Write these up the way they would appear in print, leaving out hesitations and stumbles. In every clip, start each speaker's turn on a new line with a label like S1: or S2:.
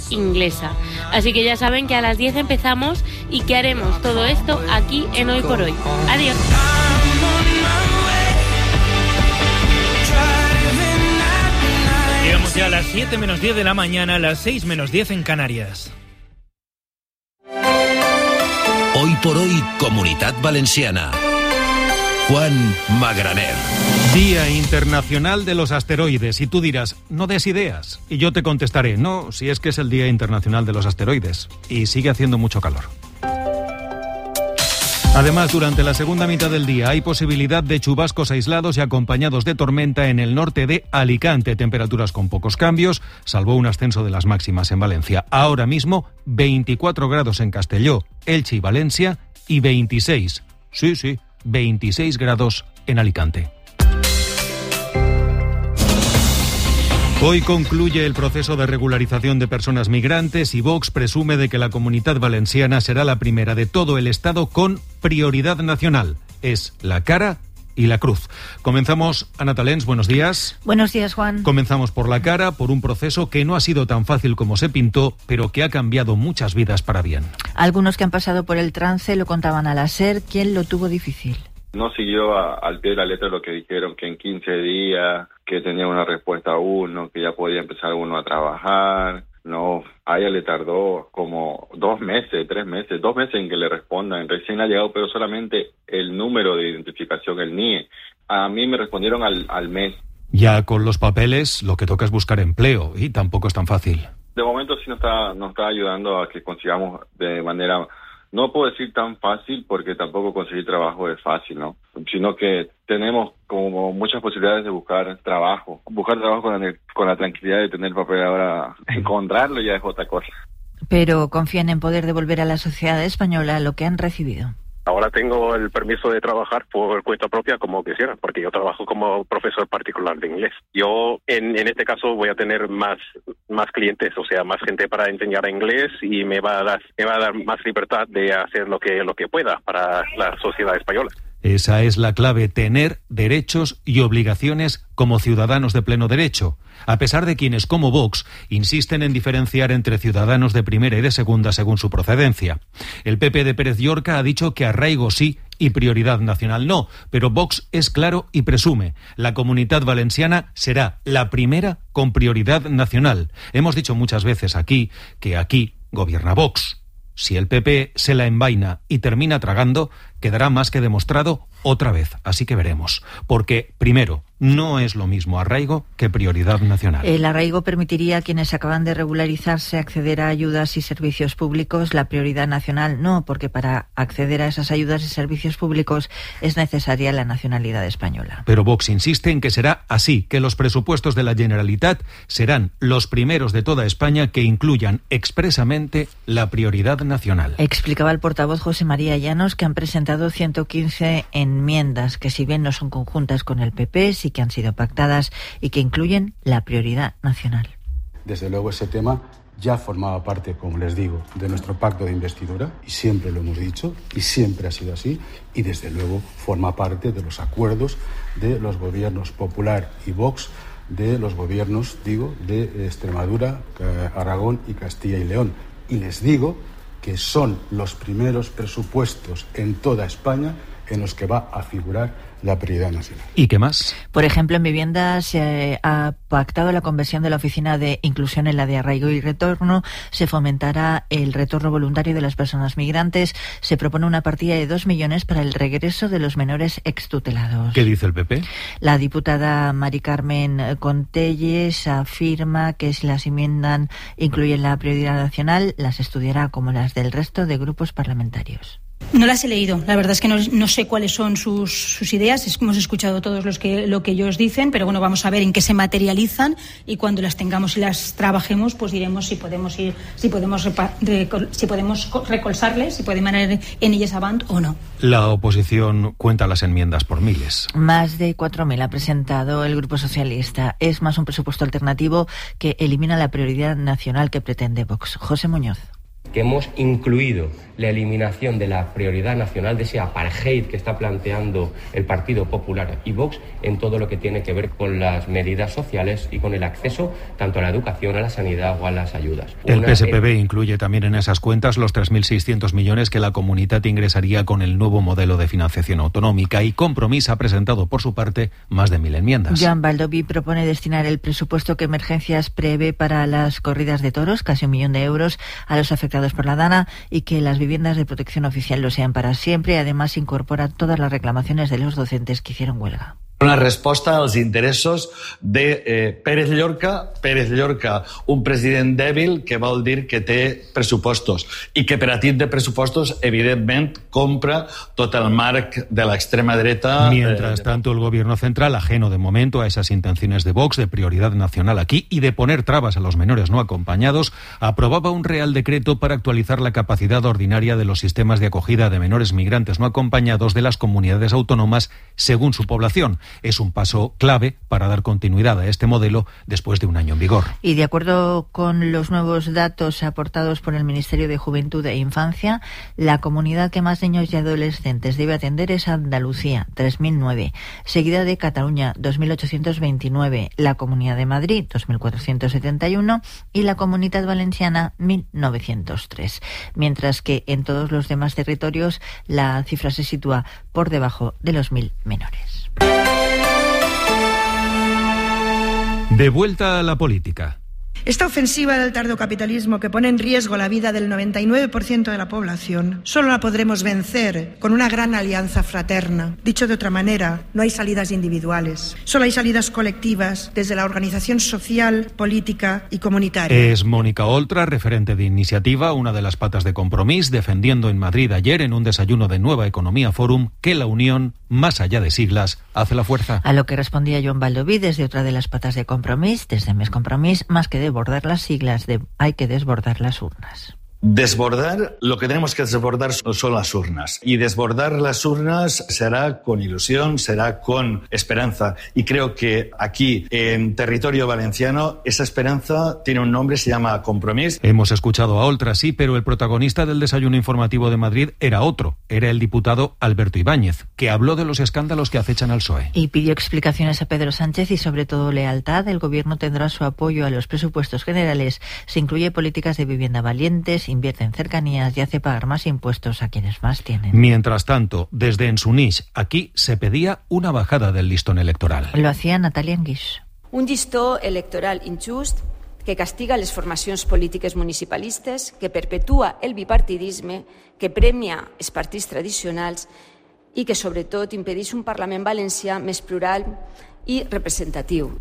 S1: inglesa. Así que ya saben que a las 10 empezamos y que haremos todo esto aquí en Hoy por Hoy. Adiós.
S2: Llegamos ya a las 7 menos 10 de la mañana, las 6 menos 10 en Canarias.
S3: Hoy por Hoy, Comunitat Valenciana. Juan Magraner.
S4: Día Internacional de los Asteroides. Y tú dirás, no des ideas. Y yo te contestaré, no, si es que es el Día Internacional de los Asteroides. Y sigue haciendo mucho calor. Además, durante la segunda mitad del día hay posibilidad de chubascos aislados y acompañados de tormenta en el norte de Alicante. Temperaturas con pocos cambios, salvo un ascenso de las máximas en Valencia. Ahora mismo, 24 grados en Castelló, Elche y Valencia y 26. Sí, 26 grados en Alicante. Hoy concluye el proceso de regularización de personas migrantes y Vox presume de que la Comunitat Valenciana será la primera de todo el Estado con prioridad nacional. Es la cara y la cruz. Comenzamos, Ana Talens, buenos días.
S5: Buenos días, Juan.
S4: Comenzamos por la cara, por un proceso que no ha sido tan fácil como se pintó, pero que ha cambiado muchas vidas para bien.
S5: Algunos que han pasado por el trance lo contaban a la SER. ¿Quién lo tuvo difícil?
S6: No siguió al pie de la letra lo que dijeron, que en 15 días, que tenía una respuesta uno, que ya podía empezar uno a trabajar. No, a ella le tardó como 2 meses, 3 meses, 2 meses en que le respondan. Recién ha llegado, pero solamente el número de identificación, el NIE. A mí me respondieron al mes.
S4: Ya con los papeles lo que toca es buscar empleo y tampoco es tan fácil.
S6: De momento sí nos está ayudando a que consigamos de manera... No puedo decir tan fácil porque tampoco conseguir trabajo es fácil, ¿no? Sino que tenemos como muchas posibilidades de buscar trabajo. Buscar trabajo con la tranquilidad de tener papel, ahora encontrarlo ya es otra cosa.
S5: Pero confían en poder devolver a la sociedad española lo que han recibido.
S7: Ahora tengo el permiso de trabajar por cuenta propia como quisiera, porque yo trabajo como profesor particular de inglés. Yo, en este caso, voy a tener más clientes, o sea, más gente para enseñar inglés y me va a dar más libertad de hacer lo que pueda para la sociedad española.
S4: Esa es la clave, tener derechos y obligaciones como ciudadanos de pleno derecho, a pesar de quienes, como Vox, insisten en diferenciar entre ciudadanos de primera y de segunda según su procedencia. El PP de Pérez Llorca ha dicho que arraigo sí y prioridad nacional no, pero Vox es claro y presume, la Comunitat Valenciana será la primera con prioridad nacional. Hemos dicho muchas veces aquí que aquí gobierna Vox. Si el PP se la envaina y termina tragando, quedará más que demostrado otra vez. Así que veremos. Porque, primero, no es lo mismo arraigo que prioridad nacional.
S5: El arraigo permitiría a quienes acaban de regularizarse acceder a ayudas y servicios públicos. La prioridad nacional no, porque para acceder a esas ayudas y servicios públicos es necesaria la nacionalidad española.
S4: Pero Vox insiste en que será así, que los presupuestos de la Generalitat serán los primeros de toda España que incluyan expresamente la prioridad nacional.
S5: Explicaba el portavoz José María Llanos que han presentado 115 enmiendas que, si bien no son conjuntas con el PP, sí que han sido pactadas y que incluyen la prioridad nacional.
S8: Desde luego ese tema ya formaba parte, como les digo, de nuestro pacto de investidura y siempre lo hemos dicho y siempre ha sido así, y desde luego forma parte de los acuerdos de los gobiernos Popular y Vox, de los gobiernos, de Extremadura, Aragón y Castilla y León. Y les digo que son los primeros presupuestos en toda España en los que va a figurar la prioridad nacional.
S4: ¿Y qué más?
S5: Por ejemplo, en vivienda se ha pactado la conversión de la Oficina de Inclusión en la de Arraigo y Retorno, se fomentará el retorno voluntario de las personas migrantes, se propone una partida de 2 millones para el regreso de los menores extutelados.
S4: ¿Qué dice el PP?
S5: La diputada Mari Carmen Contelles afirma que si las enmiendas incluyen la prioridad nacional, las estudiará como las del resto de grupos parlamentarios.
S9: No las he leído, la verdad es que no sé cuáles son sus ideas, hemos escuchado todos lo que ellos dicen, pero bueno, vamos a ver en qué se materializan y cuando las tengamos y las trabajemos, pues diremos si podemos recolzarles, si podemos ir en ellas avant o no.
S4: La oposición cuenta las enmiendas por miles.
S5: Más de 4.000 ha presentado el Grupo Socialista. Es más un presupuesto alternativo que elimina la prioridad nacional que pretende Vox. José Muñoz.
S10: Que hemos incluido la eliminación de la prioridad nacional, de ese apartheid que está planteando el Partido Popular y Vox en todo lo que tiene que ver con las medidas sociales y con el acceso tanto a la educación, a la sanidad o a las ayudas.
S4: El PSPB incluye también en esas cuentas los 3.600 millones que la Comunitat ingresaría con el nuevo modelo de financiación autonómica, y Compromís ha presentado por su parte más de 1.000 enmiendas.
S5: Joan Baldoví propone destinar el presupuesto que Emergencias prevé para las corridas de toros, casi 1 millón de euros, a los afectados por la Dana, y que las viviendas de protección oficial lo sean para siempre. Además, incorpora todas las reclamaciones de los docentes que hicieron huelga.
S11: Una resposta als interessos de Pérez Llorca, un president dèbil que vol dir que té pressupostos i que per a tip de pressupostos, evidentment, compra tot el marc de la extrema dreta.
S4: Mientras tanto, el gobierno central, ajeno de momento a esas intenciones de Vox de prioridad nacional aquí y de poner trabas a los menores no acompañados, aprobaba un real decreto para actualizar la capacidad ordinaria de los sistemas de acogida de menores migrantes no acompañados de las comunidades autónomas según su población. Es un paso clave para dar continuidad a este modelo después de un año en vigor.
S5: Y de acuerdo con los nuevos datos aportados por el Ministerio de Juventud e Infancia, la comunidad que más niños y adolescentes debe atender es Andalucía, 3.009, seguida de Cataluña, 2.829, la Comunidad de Madrid, 2.471 y la Comunitat Valenciana, 1.903. Mientras que en todos los demás territorios la cifra se sitúa por debajo de los 1.000 menores.
S4: De vuelta a la política.
S12: Esta ofensiva del tardocapitalismo que pone en riesgo la vida del 99% de la población solo la podremos vencer con una gran alianza fraterna. Dicho de otra manera, no hay salidas individuales, solo hay salidas colectivas desde la organización social, política y comunitaria.
S4: Es Mónica Oltra, referente de Iniciativa, una de las patas de Compromís, defendiendo en Madrid ayer en un desayuno de Nueva Economía Forum que la unión, más allá de siglas, hace la fuerza.
S5: A lo que respondía Joan Baldoví desde otra de las patas de Compromís, desde Més Compromís, más que desbordar las siglas, hay que desbordar las urnas.
S11: Desbordar, lo que tenemos que desbordar son las urnas. Y desbordar las urnas será con ilusión, será con esperanza. Y creo que aquí, en territorio valenciano, esa esperanza tiene un nombre, se llama Compromís.
S4: Hemos escuchado a Oltra, sí, pero el protagonista del desayuno informativo de Madrid era otro. Era el diputado Alberto Ibáñez, que habló de los escándalos que acechan al PSOE.
S5: Y pidió explicaciones a Pedro Sánchez y, sobre todo, lealtad. El gobierno tendrá su apoyo a los presupuestos generales. Se incluye políticas de vivienda valientes, invierte en cercanías y hace pagar más impuestos a quienes más tienen.
S4: Mientras tanto, desde Ensunís, aquí se pedía una bajada del listón electoral.
S5: Lo hacía Natalia Anguix.
S13: Un llistó electoral injust que castiga les formacions polítiques municipalistes, que perpetua el bipartidisme, que premia els partits tradicionals i que, sobretot, impedeix un Parlament valencià més plural i representatiu.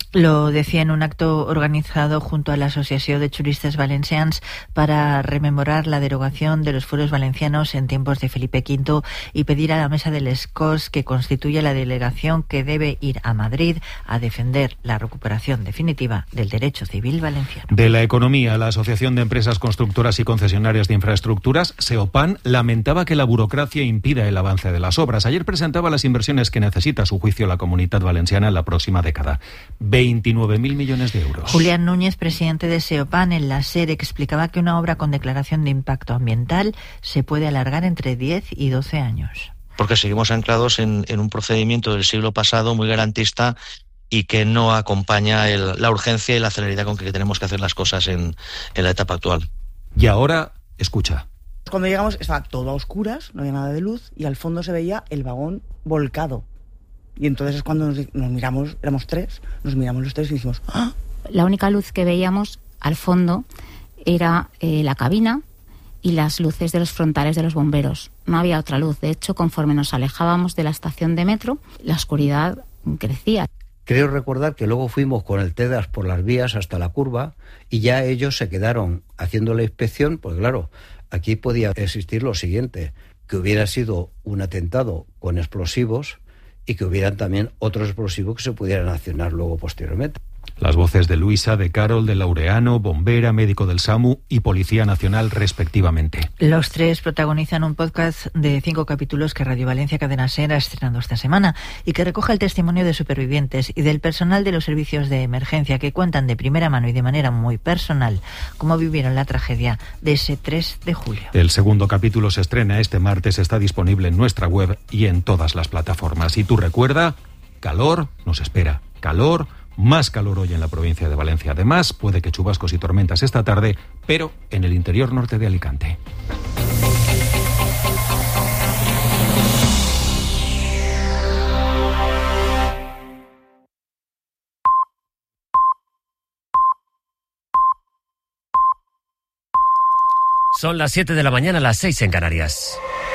S5: Lo decía en un acto organizado junto a la Asociación de Juristes Valencians para rememorar la derogación de los fueros valencianos en tiempos de Felipe V y pedir a la Mesa de les Corts que constituya la delegación que debe ir a Madrid a defender la recuperación definitiva del derecho civil valenciano.
S4: De la economía, la Asociación de Empresas Constructoras y Concesionarias de Infraestructuras, SEOPAN, lamentaba que la burocracia impida el avance de las obras. Ayer presentaba las inversiones que necesita, a su juicio, la Comunitat Valenciana en la próxima década. 29.000 millones de euros.
S5: Julián Núñez, presidente de SEOPAN, en la SER explicaba que una obra con declaración de impacto ambiental se puede alargar entre 10 y 12 años.
S14: Porque seguimos anclados en un procedimiento del siglo pasado muy garantista y que no acompaña la urgencia y la celeridad con que tenemos que hacer las cosas en la etapa actual.
S4: Y ahora, escucha.
S15: Cuando llegamos estaba todo a oscuras, no había nada de luz y al fondo se veía el vagón volcado. Y entonces es cuando nos miramos, éramos tres, nos miramos los tres y dijimos ¡ah!
S16: La única luz que veíamos al fondo era la cabina y las luces de los frontales de los bomberos. No había otra luz. De hecho, conforme nos alejábamos de la estación de metro, la oscuridad crecía.
S17: Creo recordar que luego fuimos con el TEDAS por las vías hasta la curva y ya ellos se quedaron haciendo la inspección, pues claro, aquí podía existir lo siguiente, que hubiera sido un atentado con explosivos y que hubieran también otros explosivos que se pudieran accionar luego posteriormente.
S4: Las voces de Luisa, de Carol, de Laureano, bombera, médico del SAMU y Policía Nacional, respectivamente.
S5: Los tres protagonizan un podcast de 5 capítulos que Radio Valencia Cadena SER ha estrenado esta semana y que recoge el testimonio de supervivientes y del personal de los servicios de emergencia que cuentan de primera mano y de manera muy personal cómo vivieron la tragedia de ese 3 de julio.
S4: El segundo capítulo se estrena este martes, está disponible en nuestra web y en todas las plataformas. Y tú recuerda, calor nos espera, calor. Más calor hoy en la provincia de Valencia. Además, puede que chubascos y tormentas esta tarde, pero en el interior norte de Alicante.
S18: Son las 7 de la mañana, las 6 en Canarias.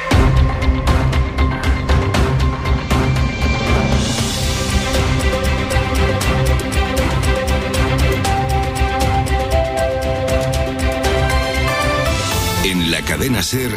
S3: En la cadena SER,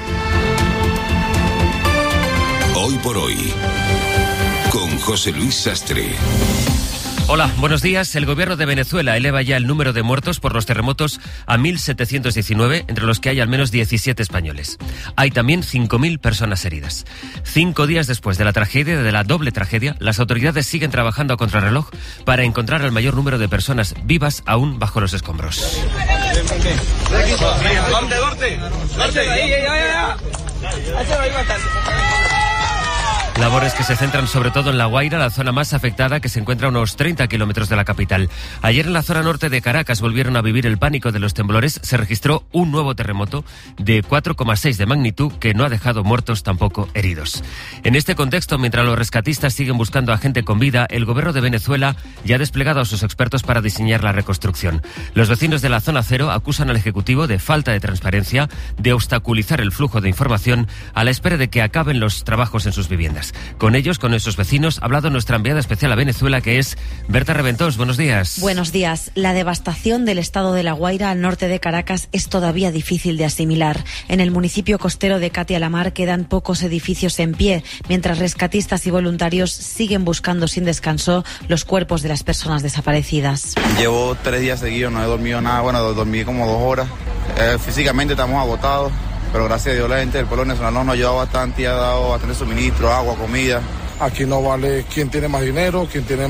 S3: Hoy por Hoy, con José Luis Sastre.
S18: Hola, buenos días. El gobierno de Venezuela eleva ya el número de muertos por los terremotos a 1.719, entre los que hay al menos 17 españoles. Hay también 5.000 personas heridas. 5 días después de la tragedia, de la doble tragedia, las autoridades siguen trabajando a contrarreloj para encontrar al mayor número de personas vivas aún bajo los escombros. Labores que se centran sobre todo en La Guaira, la zona más afectada, que se encuentra a unos 30 kilómetros de la capital. Ayer en la zona norte de Caracas volvieron a vivir el pánico de los temblores. Se registró un nuevo terremoto de 4,6 de magnitud que no ha dejado muertos, tampoco heridos. En este contexto, mientras los rescatistas siguen buscando a gente con vida, el gobierno de Venezuela ya ha desplegado a sus expertos para diseñar la reconstrucción. Los vecinos de la zona cero acusan al Ejecutivo de falta de transparencia, de obstaculizar el flujo de información a la espera de que acaben los trabajos en sus viviendas. Con ellos, con esos vecinos, ha hablado nuestra enviada especial a Venezuela, que es Berta Reventós. Buenos días.
S19: Buenos días. La devastación del estado de La Guaira, al norte de Caracas, es todavía difícil de asimilar. En el municipio costero de Cati-Alamar quedan pocos edificios en pie, mientras rescatistas y voluntarios siguen buscando sin descanso los cuerpos de las personas desaparecidas.
S20: Llevo 3 días seguidos, no he dormido nada. Bueno, dormí como 2 horas. Físicamente estamos agotados. Pero gracias a Dios la gente del pueblo venezolano nos ha ayudado bastante y ha dado bastante suministro, agua, comida.
S21: Aquí no vale quién tiene más dinero, quién tiene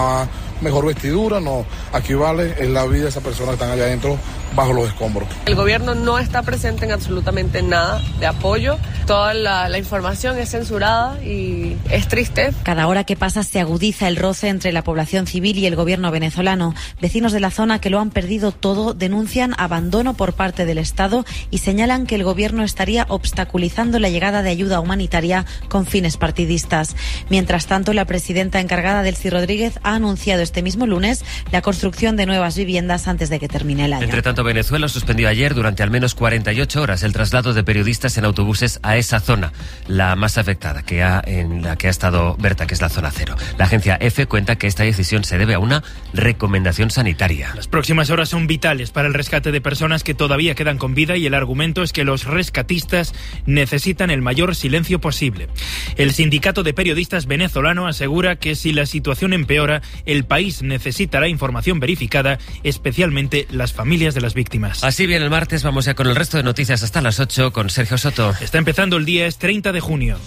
S21: mejor vestidura, no. Aquí vale es la vida de esas personas que están allá adentro bajo los escombros.
S22: El gobierno no está presente en absolutamente nada de apoyo. Toda la información es censurada y es triste.
S19: Cada hora que pasa se agudiza el roce entre la población civil y el gobierno venezolano. Vecinos de la zona que lo han perdido todo denuncian abandono por parte del Estado y señalan que el gobierno estaría obstaculizando la llegada de ayuda humanitaria con fines partidistas. Mientras tanto, la presidenta encargada, Delcy Rodríguez, ha anunciado este mismo lunes la construcción de nuevas viviendas antes de que termine el año.
S18: Entre tanto, Venezuela suspendió ayer durante al menos 48 horas el traslado de periodistas en autobuses a esa zona, la más afectada en la que ha estado Berta, que es la zona cero. La agencia EFE cuenta que esta decisión se debe a una recomendación sanitaria.
S2: Las próximas horas son vitales para el rescate de personas que todavía quedan con vida y el argumento es que los rescatistas necesitan el mayor silencio posible. El sindicato de periodistas venezolano asegura que si la situación empeora, el país necesitará información verificada, especialmente las familias de las víctimas.
S18: Así bien, el martes vamos ya con el resto de noticias hasta las 8 con Sergio Soto.
S2: Está empezando el día, es 30 de junio.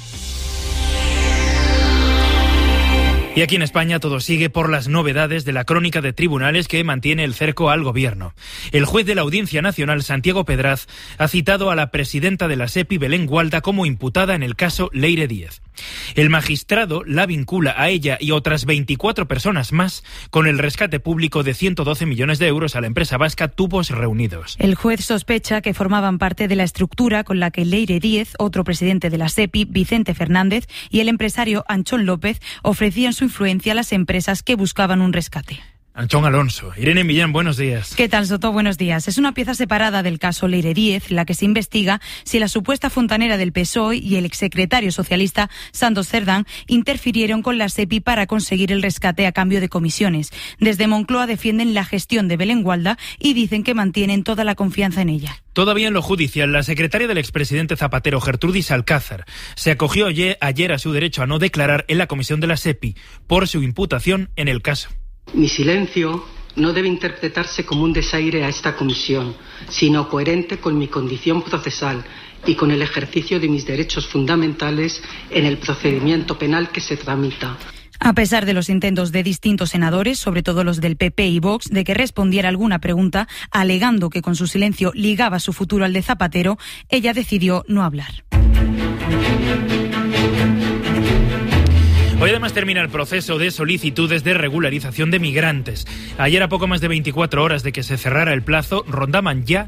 S2: Y aquí en España todo sigue por las novedades de la crónica de tribunales que mantiene el cerco al gobierno. El juez de la Audiencia Nacional, Santiago Pedraz, ha citado a la presidenta de la SEPI, Belén Gualda, como imputada en el caso Leire Díez. El magistrado la vincula a ella y otras 24 personas más con el rescate público de 112 millones de euros a la empresa vasca Tubos Reunidos.
S23: El juez sospecha que formaban parte de la estructura con la que Leire Díez, otro presidente de la SEPI, Vicente Fernández, y el empresario Anchón López ofrecían su influencia a las empresas que buscaban un rescate.
S2: Anchón Alonso. Irene Millán, buenos días.
S23: ¿Qué tal, Soto? Buenos días. Es una pieza separada del caso Leire Díez, la que se investiga si la supuesta fontanera del PSOE y el exsecretario socialista Santos Cerdán interfirieron con la SEPI para conseguir el rescate a cambio de comisiones. Desde Moncloa defienden la gestión de Belén Gualda y dicen que mantienen toda la confianza en ella.
S2: Todavía en lo judicial, la secretaria del expresidente Zapatero, Gertrudis Alcázar, se acogió ayer a su derecho a no declarar en la comisión de la SEPI por su imputación en el caso.
S24: Mi silencio
S1: no debe interpretarse como un desaire a esta comisión, sino coherente con mi condición procesal y con el ejercicio de mis derechos fundamentales en el procedimiento penal que se tramita.
S23: A pesar de los intentos de distintos senadores, sobre todo los del PP y Vox, de que respondiera alguna pregunta, alegando que con su silencio ligaba su futuro al de Zapatero, ella decidió no hablar.
S2: Hoy además termina el proceso de solicitudes de regularización de migrantes. Ayer, a poco más de 24 horas de que se cerrara el plazo, rondaban ya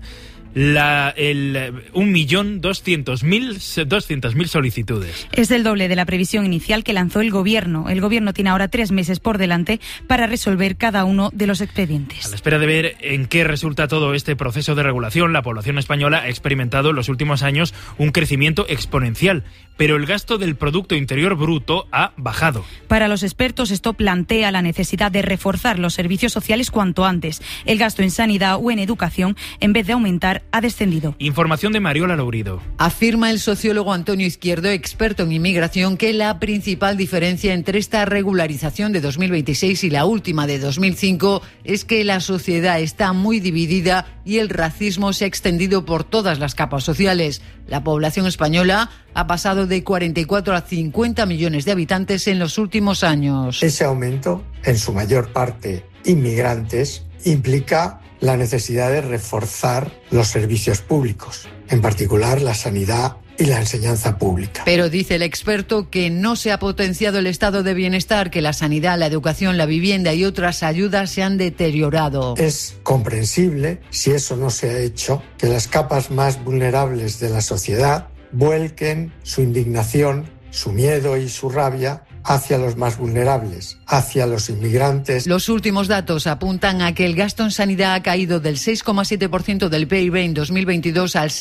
S2: 1.200.000 solicitudes.
S23: Es el doble de la previsión inicial que lanzó el Gobierno. El Gobierno tiene ahora 3 meses por delante para resolver cada uno de los expedientes.
S2: A la espera de ver en qué resulta todo este proceso de regulación, la población española ha experimentado en los últimos años un crecimiento exponencial, pero el gasto del Producto Interior Bruto ha bajado.
S23: Para los expertos, esto plantea la necesidad de reforzar los servicios sociales cuanto antes. El gasto en sanidad o en educación, en vez de aumentar, ha descendido.
S2: Información de Mariola Laurido.
S6: Afirma el sociólogo Antonio Izquierdo, experto en inmigración, que la principal diferencia entre esta regularización de 2026 y la última de 2005 es que la sociedad está muy dividida y el racismo se ha extendido por todas las capas sociales. La población española ha pasado de 44 a 50 millones de habitantes en los últimos años.
S7: Ese aumento, en su mayor parte inmigrantes, implica la necesidad de reforzar los servicios públicos, en particular la sanidad y la enseñanza pública.
S6: Pero dice el experto que no se ha potenciado el estado de bienestar, que la sanidad, la educación, la vivienda y otras ayudas se han deteriorado.
S7: Es comprensible, si eso no se ha hecho, que las capas más vulnerables de la sociedad vuelquen su indignación, su miedo y su rabia hacia los más vulnerables, hacia los inmigrantes.
S6: Los últimos datos apuntan a que el gasto en sanidad ha caído del 6,7% del PIB en 2022 al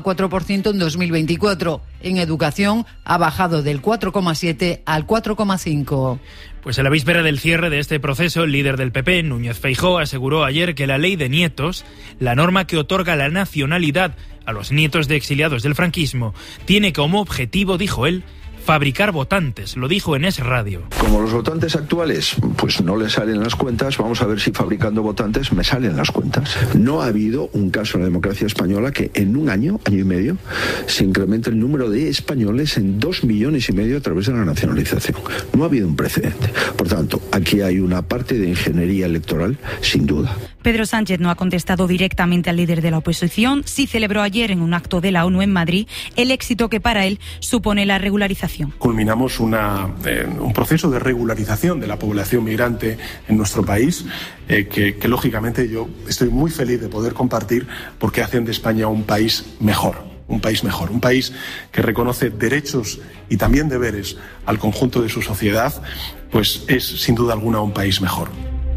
S6: 6,4% en 2024. En educación ha bajado del 4,7 al 4,5.
S2: Pues a la víspera del cierre de este proceso, el líder del PP, Núñez Feijóo, aseguró ayer que la ley de nietos, la norma que otorga la nacionalidad a los nietos de exiliados del franquismo, tiene como objetivo, dijo él, fabricar votantes, lo dijo en Es Radio.
S24: Como los votantes actuales pues no les salen las cuentas, vamos a ver si fabricando votantes me salen las cuentas. No ha habido un caso en la democracia española que en un año y medio, se incremente el número de españoles en 2,5 millones a través de la nacionalización. No ha habido un precedente. Por tanto, aquí hay una parte de ingeniería electoral, sin duda.
S23: Pedro Sánchez no ha contestado directamente al líder de la oposición. Sí celebró ayer en un acto de la ONU en Madrid el éxito que para él supone la regularización.
S25: Culminamos un proceso de regularización de la población migrante en nuestro país que lógicamente yo estoy muy feliz de poder compartir porque hacen de España un país mejor. Un país mejor, un país que reconoce derechos y también deberes al conjunto de su sociedad, pues es sin duda alguna un país mejor.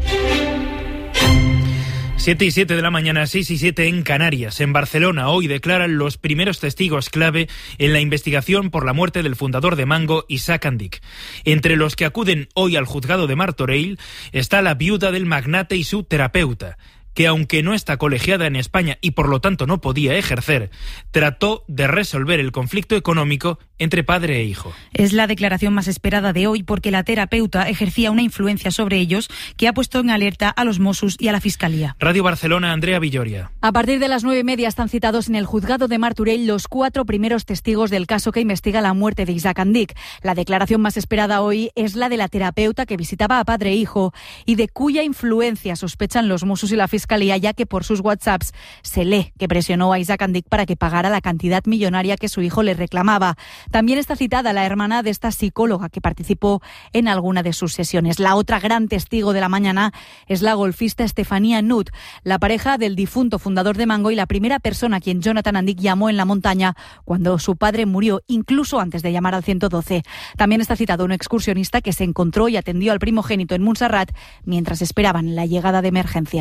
S2: 7:07 de la mañana, 6:07 en Canarias. En Barcelona hoy declaran los primeros testigos clave en la investigación por la muerte del fundador de Mango, Isaac Andic. Entre los que acuden hoy al juzgado de Martorell está la viuda del magnate y su terapeuta, que aunque no está colegiada en España y por lo tanto no podía ejercer, trató de resolver el conflicto económico entre padre e hijo.
S23: Es la declaración más esperada de hoy porque la terapeuta ejercía una influencia sobre ellos que ha puesto en alerta a los Mossos y a la Fiscalía.
S2: Radio Barcelona, Andrea Villoria.
S26: A partir de las 9:30 están citados en el juzgado de Martorell los 4 primeros testigos del caso que investiga la muerte de Isaac Andic. La declaración más esperada hoy es la de la terapeuta que visitaba a padre e hijo y de cuya influencia sospechan los Mossos y la Fiscalía, ya que por sus WhatsApps se lee que presionó a Isaac Andic para que pagara la cantidad millonaria que su hijo le reclamaba. También está citada la hermana de esta psicóloga que participó en alguna de sus sesiones. La otra gran testigo de la mañana es la golfista Estefanía Nut, la pareja del difunto fundador de Mango y la primera persona a quien Jonathan Andic llamó en la montaña cuando su padre murió, incluso antes de llamar al 112. También está citado un excursionista que se encontró y atendió al primogénito en Montserrat mientras esperaban la llegada de emergencias.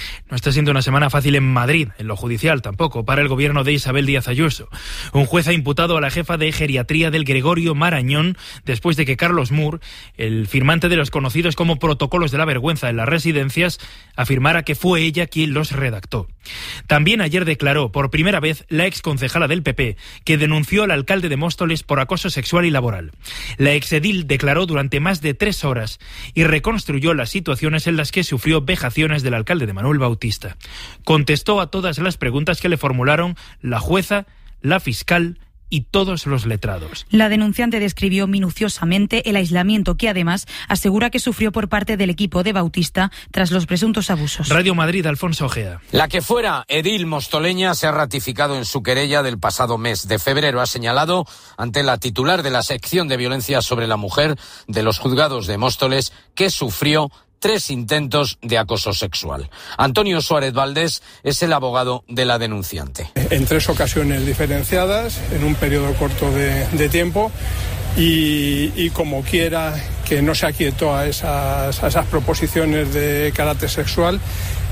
S2: No está siendo una semana fácil en Madrid, en lo judicial tampoco, para el gobierno de Isabel Díaz Ayuso. Un juez ha imputado a la jefa de geriatría del Gregorio Marañón después de que Carlos Moore, el firmante de los conocidos como protocolos de la vergüenza en las residencias, afirmara que fue ella quien los redactó. También ayer declaró por primera vez la exconcejala del PP, que denunció al alcalde de Móstoles por acoso sexual y laboral. La exedil declaró durante más de 3 horas y reconstruyó las situaciones en las que sufrió vejaciones del alcalde de Manuel Bautista. Contestó a todas las preguntas que le formularon la jueza, la fiscal y todos los letrados.
S23: La denunciante describió minuciosamente el aislamiento que además asegura que sufrió por parte del equipo de Bautista tras los presuntos abusos.
S2: Radio Madrid, Alfonso Ojea.
S8: La que fuera edil mostoleña se ha ratificado en su querella del pasado mes de febrero. Ha señalado ante la titular de la sección de violencia sobre la mujer de los juzgados de Móstoles que sufrió 3 intentos de acoso sexual. Antonio Suárez Valdés es el abogado de la denunciante.
S25: En 3 ocasiones diferenciadas, en un periodo corto de tiempo, y como quiera que no se aquietó a esas proposiciones de carácter sexual,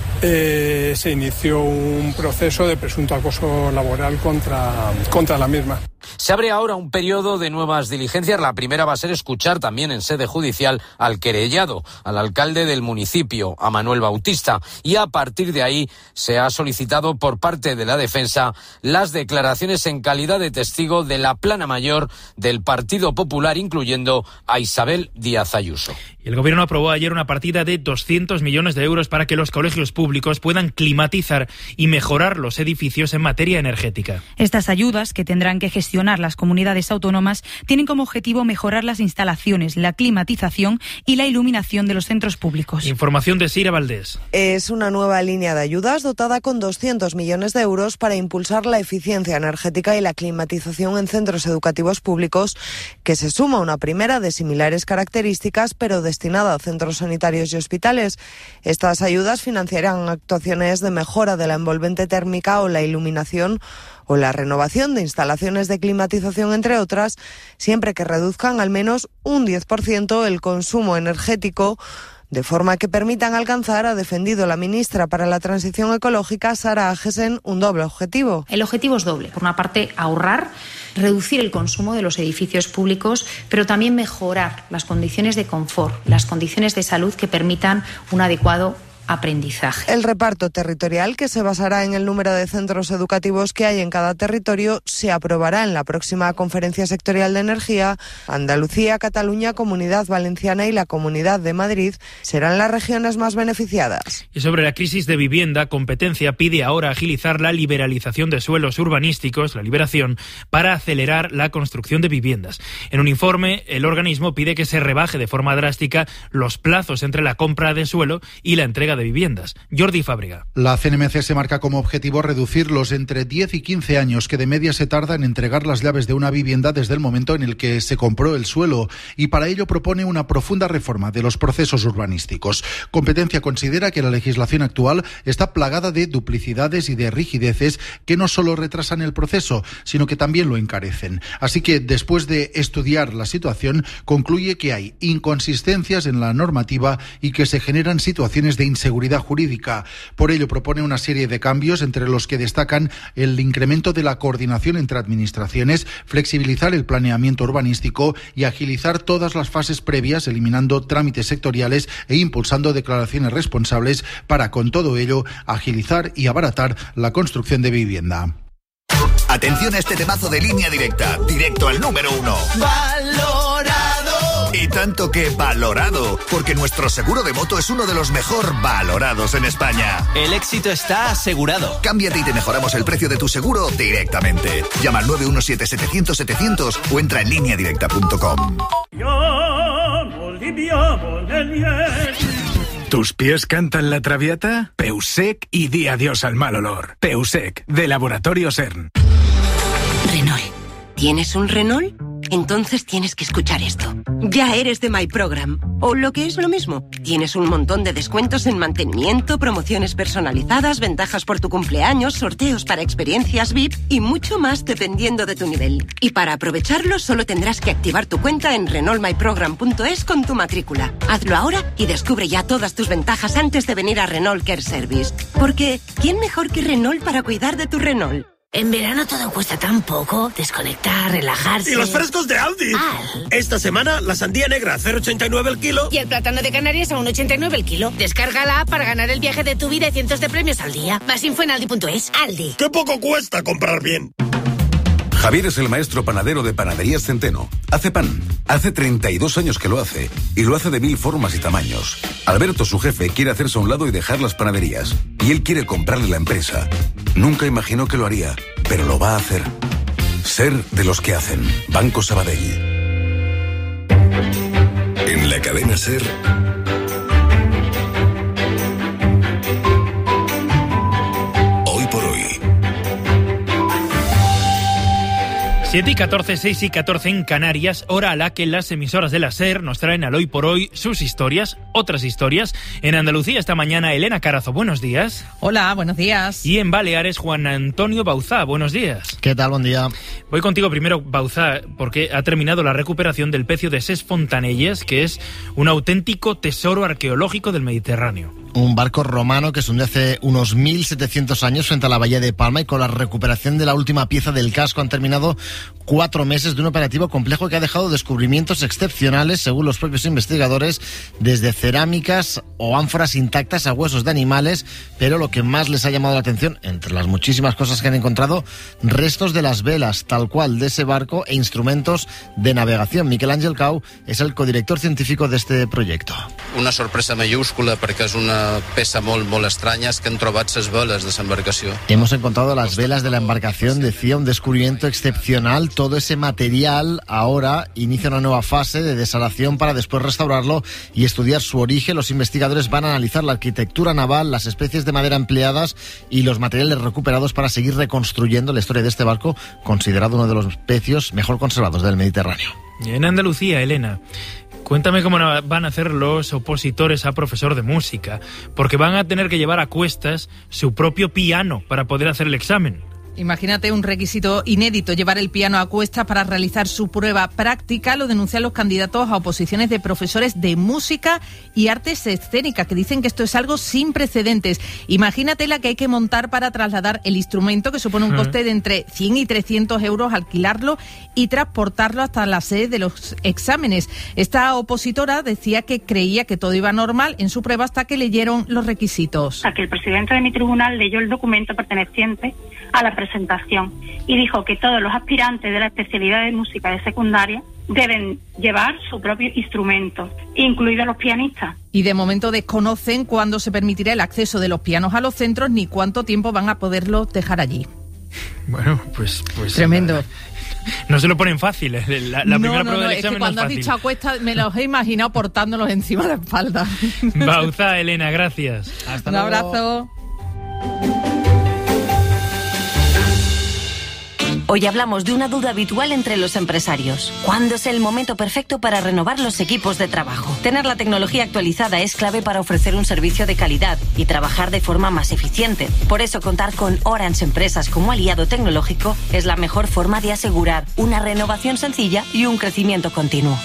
S25: se inició un proceso de presunto acoso laboral contra la misma.
S8: Se abre ahora un periodo de nuevas diligencias. La primera va a ser escuchar también en sede judicial al querellado, al alcalde del municipio, a Manuel Bautista. Y a partir de ahí se ha solicitado por parte de la defensa las declaraciones en calidad de testigo de la plana mayor del Partido Popular, incluyendo a Isabel Díaz Ayuso.
S2: El Gobierno aprobó ayer una partida de 200 millones de euros para que los colegios públicos puedan climatizar y mejorar los edificios en materia energética.
S23: Estas ayudas, que tendrán que gestionar las comunidades autónomas, tienen como objetivo mejorar las instalaciones, la climatización y la iluminación de los centros públicos.
S2: Información de Sira Valdés.
S9: Es una nueva línea de ayudas dotada con 200 millones de euros para impulsar la eficiencia energética y la climatización en centros educativos públicos, que se suma a una primera de similares características, pero destinada a centros sanitarios y hospitales. Estas ayudas financiarán actuaciones de mejora de la envolvente térmica o la iluminación o la renovación de instalaciones de climatización, entre otras, siempre que reduzcan al menos un 10% el consumo energético, de forma que permitan alcanzar, ha defendido la ministra para la Transición Ecológica, Sara Agesen, un doble objetivo.
S10: El objetivo es doble. Por una parte, ahorrar, reducir el consumo de los edificios públicos, pero también mejorar las condiciones de confort, las condiciones de salud que permitan un adecuado aprendizaje.
S9: El reparto territorial, que se basará en el número de centros educativos que hay en cada territorio, se aprobará en la próxima Conferencia Sectorial de Energía. Andalucía, Cataluña, Comunidad Valenciana y la Comunidad de Madrid serán las regiones más beneficiadas.
S2: Y sobre la crisis de vivienda, Competencia pide ahora agilizar la liberalización de suelos urbanísticos, la liberación, para acelerar la construcción de viviendas. En un informe, el organismo pide que se rebaje de forma drástica los plazos entre la compra de suelo y la entrega de viviendas. Jordi Fábrega.
S11: La CNMC se marca como objetivo reducir los entre 10 y 15 años que de media se tarda en entregar las llaves de una vivienda desde el momento en el que se compró el suelo, y para ello propone una profunda reforma de los procesos urbanísticos. Competencia considera que la legislación actual está plagada de duplicidades y de rigideces que no solo retrasan el proceso, sino que también lo encarecen. Así que, después de estudiar la situación, concluye que hay inconsistencias en la normativa y que se generan situaciones de inseguridad jurídica. Por ello propone una serie de cambios, entre los que destacan el incremento de la coordinación entre administraciones, flexibilizar el planeamiento urbanístico y agilizar todas las fases previas, eliminando trámites sectoriales e impulsando declaraciones responsables para, con todo ello, agilizar y abaratar la construcción de vivienda.
S12: Atención a este temazo de Línea Directa, directo al número 1. ¡Valorado! Y tanto que valorado, porque nuestro seguro de moto es uno de los mejor valorados en España.
S13: El éxito está asegurado.
S12: Cámbiate y te mejoramos el precio de tu seguro directamente. Llama al 917-700-700 o entra en lineadirecta.com.
S27: ¿Tus pies cantan la Traviata? Peusec y di adiós al mal olor. Peusec, de Laboratorio CERN.
S28: Renault. ¿Tienes un Renault?
S3: Entonces tienes que escuchar esto. Ya eres de MyProgram. O lo que es lo mismo, tienes un montón de descuentos en mantenimiento, promociones personalizadas, ventajas por tu cumpleaños, sorteos para experiencias VIP y mucho más dependiendo de tu nivel. Y para aprovecharlo solo tendrás que activar tu cuenta en renaultmyprogram.es con tu matrícula. Hazlo ahora y descubre ya todas tus ventajas antes de venir a Renault Care Service. Porque, ¿quién mejor que Renault para cuidar de tu Renault?
S4: En verano todo cuesta tan poco. Desconectar, relajarse.
S5: ¡Y los frescos de Aldi! Esta semana, la sandía negra a 0,89 el kilo.
S4: Y el plátano de Canarias a 1,89 el kilo. Descarga la app para ganar el viaje de tu vida y cientos de premios al día. Más info en aldi.es. Aldi.
S5: ¡Qué poco cuesta comprar bien!
S14: Javier es el maestro panadero de Panaderías Centeno. Hace pan. Hace 32 años que lo hace. Y lo hace de 1000 formas y tamaños. Alberto, su jefe, quiere hacerse a un lado y dejar las panaderías. Y él quiere comprarle la empresa. Nunca imaginó que lo haría, pero lo va a hacer. Ser de los que hacen. Banco Sabadell.
S12: En la cadena SER... Hoy por hoy.
S2: 7:14, 6:14 en Canarias, hora a la que las emisoras de la SER nos traen al Hoy por Hoy sus historias, otras historias. En Andalucía esta mañana, Elena Carazo, buenos días.
S15: Hola, buenos días.
S2: Y en Baleares, Juan Antonio Bauzá, buenos días.
S16: ¿Qué tal? Buen día.
S2: Voy contigo primero, Bauzá, porque ha terminado la recuperación del pecio de Ses Fontanelles, que es un auténtico tesoro arqueológico del Mediterráneo.
S16: Un barco romano que se hundió hace unos 1700 años frente a la bahía de Palma, y con la recuperación de la última pieza del casco han terminado 4 meses de un operativo complejo que ha dejado descubrimientos excepcionales, según los propios investigadores, desde cerámicas o ánforas intactas a huesos de animales, pero lo que más les ha llamado la atención, entre las muchísimas cosas que han encontrado, restos de las velas, tal cual, de ese barco e instrumentos de navegación. Miquel Àngel Cau és el codirector científico de este proyecto.
S17: Una sorpresa mayúscula perquè és una peça molt estranya, és que han trobat les veles de l'embarcació.
S16: Hemos encontrado las velas de la embarcación, decía, un descubrimiento excepcional. Todo ese material ahora inicia una nueva fase de desalación para después restaurarlo y estudiar su origen. Los investigadores van a analizar la arquitectura naval, las especies de madera empleadas y los materiales recuperados para seguir reconstruyendo la historia de este barco, considerado uno de los pecios mejor conservados del Mediterráneo.
S2: Y en Andalucía, Elena, cuéntame cómo van a hacer los opositores a profesor de música, porque van a tener que llevar a cuestas su propio piano para poder hacer el examen.
S15: Imagínate un requisito inédito, llevar el piano a cuestas para realizar su prueba práctica. Lo denuncian los candidatos a oposiciones de profesores de música y artes escénicas, que dicen que esto es algo sin precedentes. Imagínate la que hay que montar para trasladar el instrumento, que supone un coste de entre 100 y 300 euros, alquilarlo y transportarlo hasta la sede de los exámenes. Esta opositora decía que creía que todo iba normal en su prueba hasta que leyeron los requisitos.
S28: Que el presidente de mi tribunal leyó el documento perteneciente a la presentación y dijo que todos los aspirantes de la especialidad de música de secundaria deben llevar su propio instrumento, incluidos los pianistas.
S15: Y de momento desconocen cuándo se permitirá el acceso de los pianos a los centros ni cuánto tiempo van a poderlos dejar allí.
S2: Bueno, pues
S15: tremendo.
S2: No se lo ponen fácil. La primera prueba del examen
S15: es que cuando
S2: no es
S15: has dicho a cuestas me los he imaginado portándolos encima de la espalda.
S2: Bauzá, Elena, gracias.
S15: Hasta luego. Un abrazo.
S29: Hoy hablamos de una duda habitual entre los empresarios. ¿Cuándo es el momento perfecto para renovar los equipos de trabajo? Tener la tecnología actualizada es clave para ofrecer un servicio de calidad y trabajar de forma más eficiente. Por eso, contar con Orange Empresas como aliado tecnológico es la mejor forma de asegurar una renovación sencilla y un crecimiento continuo.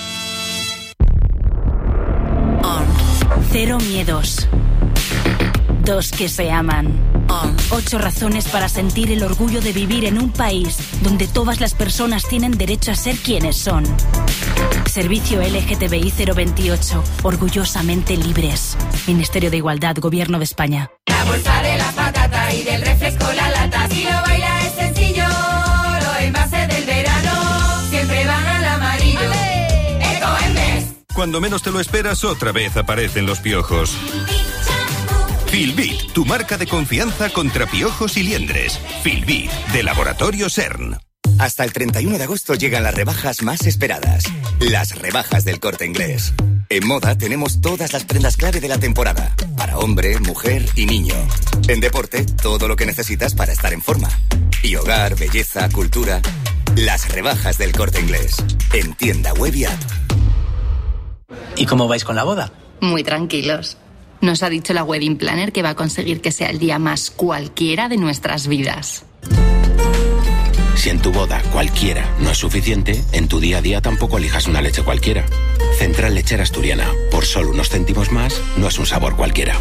S30: Cero miedos. 2 que se aman. 8 razones para sentir el orgullo de vivir en un país donde todas las personas tienen derecho a ser quienes son. Servicio LGTBI 028. Orgullosamente libres. Ministerio de Igualdad, Gobierno de España.
S31: La bolsa de la patata y del refresco la lata. Si lo baila es sencillo. Los envases del verano siempre van al amarillo. Ecoembes.
S32: Cuando menos te lo esperas, otra vez aparecen los piojos. Filbit, tu marca de confianza contra piojos y liendres. Filbit, de Laboratorio CERN.
S33: Hasta el 31 de agosto llegan las rebajas más esperadas. Las rebajas del Corte Inglés. En moda tenemos todas las prendas clave de la temporada. Para hombre, mujer y niño. En deporte, todo lo que necesitas para estar en forma. Y hogar, belleza, cultura. Las rebajas del Corte Inglés. En tienda web y app.
S1: ¿Y cómo vais con la boda?
S6: Muy tranquilos. Nos ha dicho la wedding planner que va a conseguir que sea el día más cualquiera de nuestras vidas.
S7: Si en tu boda cualquiera no es suficiente, en tu día a día tampoco elijas una leche cualquiera. Central Lechera Asturiana. Por solo unos céntimos más, no es un sabor cualquiera.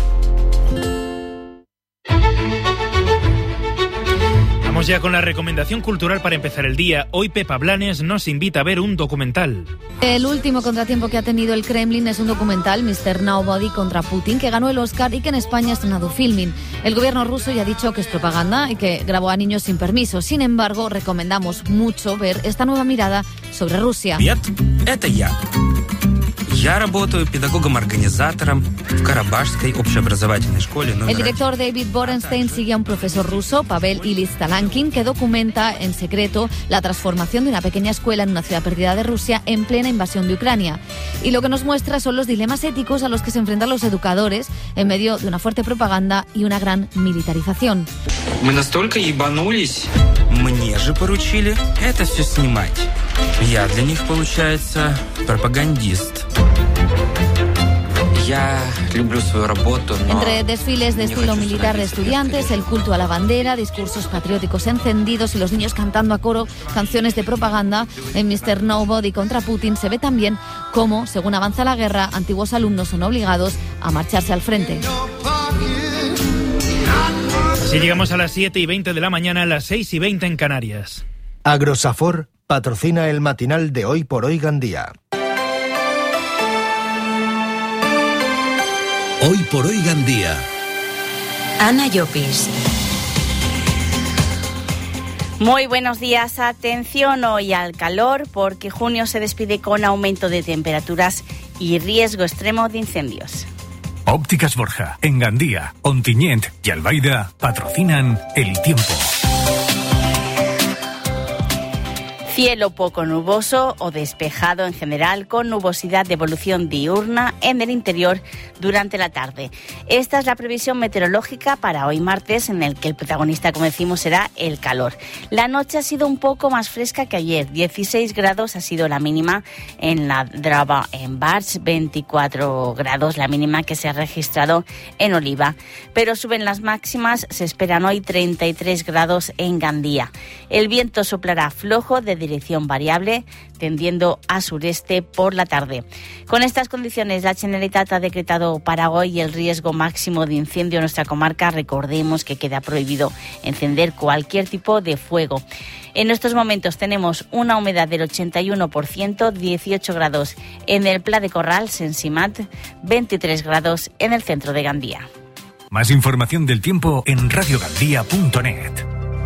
S2: Vamos ya con la recomendación cultural para empezar el día. Hoy Pepa Blanes nos invita a ver un documental.
S8: El último contratiempo que ha tenido el Kremlin es un documental, Mr. Nobody contra Putin, que ganó el Oscar y que en España ha estrenado Filmin. El gobierno ruso ya ha dicho que es propaganda y que grabó a niños sin permiso. Sin embargo, recomendamos mucho ver esta nueva mirada sobre Rusia.
S18: Это я. Я работаю педагогом-организатором в Карабашской общеобразовательной школе номер 1.
S8: El director David Borenstein sigue a un profesor ruso, Pavel Ilyich Talankin, que documenta en secreto la transformación de una pequeña escuela en una ciudad perdida de Rusia en plena invasión de Ucrania. Y lo que nos muestra son los dilemas éticos a los que se enfrentan los educadores en medio de una fuerte propaganda y una gran militarización.
S18: Мы настолько ебанулись, мне же поручили это все снимать. Я для них, получается, пропагандист.
S8: Entre desfiles de estilo militar de estudiantes, el culto a la bandera, discursos patrióticos encendidos y los niños cantando a coro canciones de propaganda, en Mr. Nobody contra Putin se ve también cómo, según avanza la guerra, antiguos alumnos son obligados a marcharse al frente.
S2: Así llegamos a las 7:20 de la mañana, a las 6:20 en Canarias.
S19: Agrosafor patrocina el matinal de Hoy por Hoy Gandía.
S20: Hoy por Hoy Gandía.
S29: Ana Llopis.
S21: Muy buenos días. Atención hoy al calor porque junio se despide con aumento de temperaturas y riesgo extremo de incendios.
S27: Ópticas Borja, en Gandía, Ontinyent y Albaida patrocinan el tiempo.
S21: Cielo poco nuboso o despejado en general, con nubosidad de evolución diurna en el interior durante la tarde. Esta es la previsión meteorológica para hoy martes, en el que el protagonista, como decimos, será el calor. La noche ha sido un poco más fresca que ayer. 16 grados ha sido la mínima en la Drava, en Barx, 24 grados la mínima que se ha registrado en Oliva. Pero suben las máximas, se esperan hoy 33 grados en Gandía. El viento soplará flojo de dirección variable, tendiendo a sureste por la tarde. Con estas condiciones, la Generalitat ha decretado para hoy el riesgo máximo de incendio en nuestra comarca. Recordemos que queda prohibido encender cualquier tipo de fuego. En estos momentos tenemos una humedad del 81%, 18 grados en el Pla de Corral, Sensimat, 23 grados en el centro de Gandía.
S27: Más información del tiempo en radiogandía.net.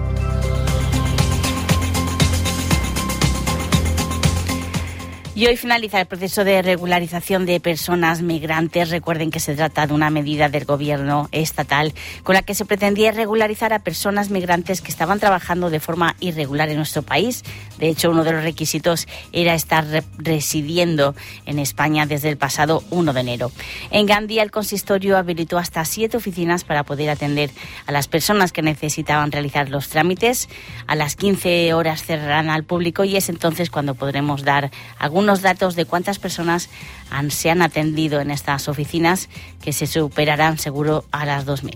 S21: Y hoy finaliza el proceso de regularización de personas migrantes. Recuerden que se trata de una medida del gobierno estatal con la que se pretendía regularizar a personas migrantes que estaban trabajando de forma irregular en nuestro país. De hecho, uno de los requisitos era estar residiendo en España desde el pasado 1 de enero. En Gandía, el consistorio habilitó hasta 7 oficinas para poder atender a las personas que necesitaban realizar los trámites. A las 15 horas cerrarán al público y es entonces cuando podremos dar algunos datos de cuántas personas se han atendido en estas oficinas, que se superarán seguro a las 2.000.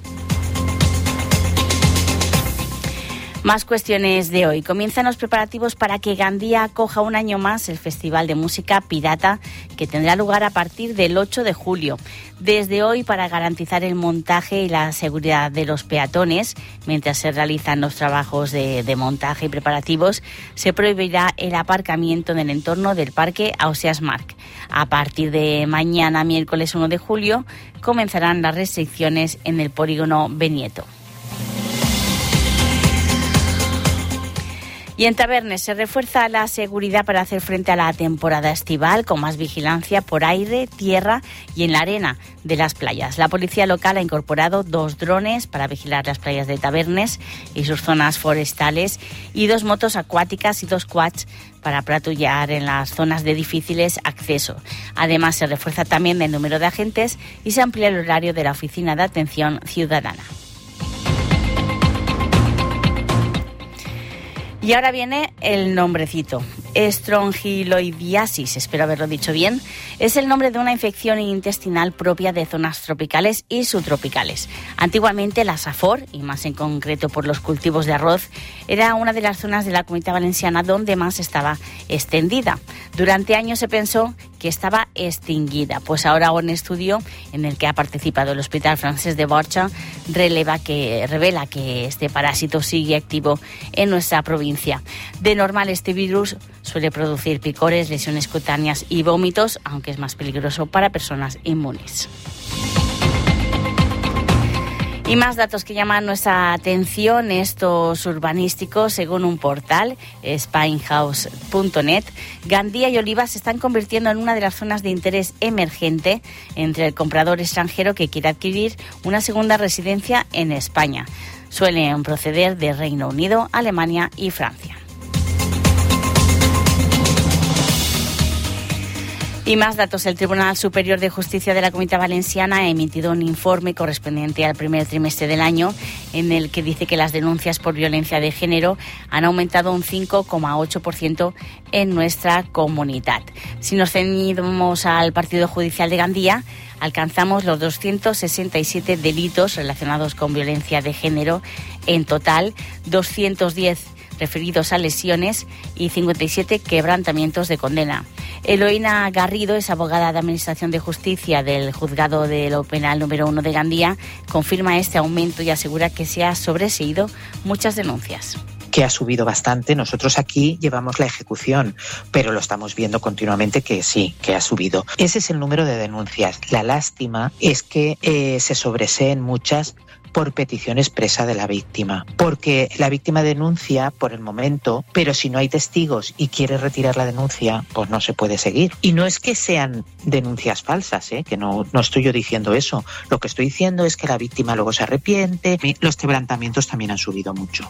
S21: Más cuestiones de hoy. Comienzan los preparativos para que Gandía acoja un año más el Festival de Música Pirata, que tendrá lugar a partir del 8 de julio. Desde hoy, para garantizar el montaje y la seguridad de los peatones, mientras se realizan los trabajos de montaje y preparativos, se prohibirá el aparcamiento en el entorno del Parque Ausiàs Marc. A partir de mañana, miércoles 1 de julio, comenzarán las restricciones en el polígono Benieto. Y en Tabernes se refuerza la seguridad para hacer frente a la temporada estival, con más vigilancia por aire, tierra y en la arena de las playas. La policía local ha incorporado 2 drones para vigilar las playas de Tabernes y sus zonas forestales, y 2 motos acuáticas y 2 quads para patrullar en las zonas de difíciles acceso. Además, se refuerza también el número de agentes y se amplía el horario de la Oficina de Atención Ciudadana. Y ahora viene el nombrecito. Estrongiloidiasis, espero haberlo dicho bien, es el nombre de una infección intestinal propia de zonas tropicales y subtropicales. Antiguamente la Safor, y más en concreto por los cultivos de arroz, era una de las zonas de la Comunidad Valenciana donde más estaba extendida. Durante años se pensó que estaba extinguida, pues ahora un estudio en el que ha participado el Hospital Francés de Borja revela que este parásito sigue activo en nuestra provincia. De normal, este virus suele producir picores, lesiones cutáneas y vómitos, aunque es más peligroso para personas inmunes. Y más datos que llaman nuestra atención, estos urbanísticos, según un portal, spinehouse.net, Gandía y Oliva se están convirtiendo en una de las zonas de interés emergente entre el comprador extranjero que quiere adquirir una segunda residencia en España. Suelen proceder de Reino Unido, Alemania y Francia. Y más datos. El Tribunal Superior de Justicia de la Comunidad Valenciana ha emitido un informe correspondiente al primer trimestre del año en el que dice que las denuncias por violencia de género han aumentado un 5,8% en nuestra comunidad. Si nos ceñimos al Partido Judicial de Gandía, alcanzamos los 267 delitos relacionados con violencia de género. En total, 210 referidos a lesiones y 57 quebrantamientos de condena. Eloína Garrido es abogada de Administración de Justicia del Juzgado de lo Penal número 1 de Gandía. Confirma este aumento y asegura que se ha sobreseído muchas denuncias.
S3: Que ha subido bastante. Nosotros aquí llevamos la ejecución, pero lo estamos viendo continuamente que sí, que ha subido. Ese es el número de denuncias. La lástima es que se sobreseen muchas por petición expresa de la víctima, porque la víctima denuncia por el momento, pero si no hay testigos y quiere retirar la denuncia, pues no se puede seguir. Y no es que sean denuncias falsas, que no estoy yo diciendo eso. Lo que estoy diciendo es que la víctima luego se arrepiente. Los quebrantamientos también han subido mucho.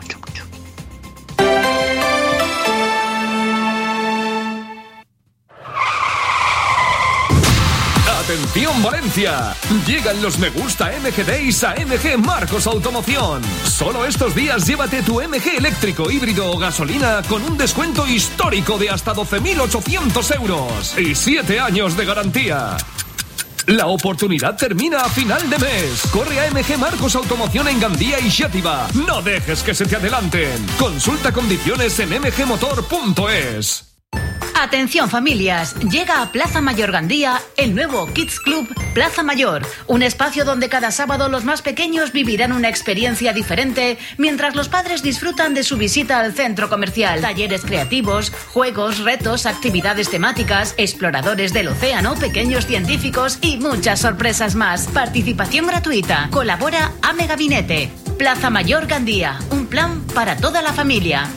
S4: ¡Atención Valencia! Llegan los Me Gusta MG Days a MG Marcos Automoción. Solo estos días llévate tu MG eléctrico, híbrido o gasolina con un descuento histórico de hasta 12.800 euros y 7 años de garantía. La oportunidad termina a final de mes. Corre a MG Marcos Automoción en Gandía y Xàtiva. No dejes que se te adelanten. Consulta condiciones en mgmotor.es.
S5: Atención familias, llega a Plaza Mayor Gandía el nuevo Kids Club Plaza Mayor, un espacio donde cada sábado los más pequeños vivirán una experiencia diferente mientras los padres disfrutan de su visita al centro comercial. Talleres creativos, juegos, retos, actividades temáticas, exploradores del océano, pequeños científicos y muchas sorpresas más. Participación gratuita. Colabora AME Gabinete. Plaza Mayor Gandía, un plan para toda la familia.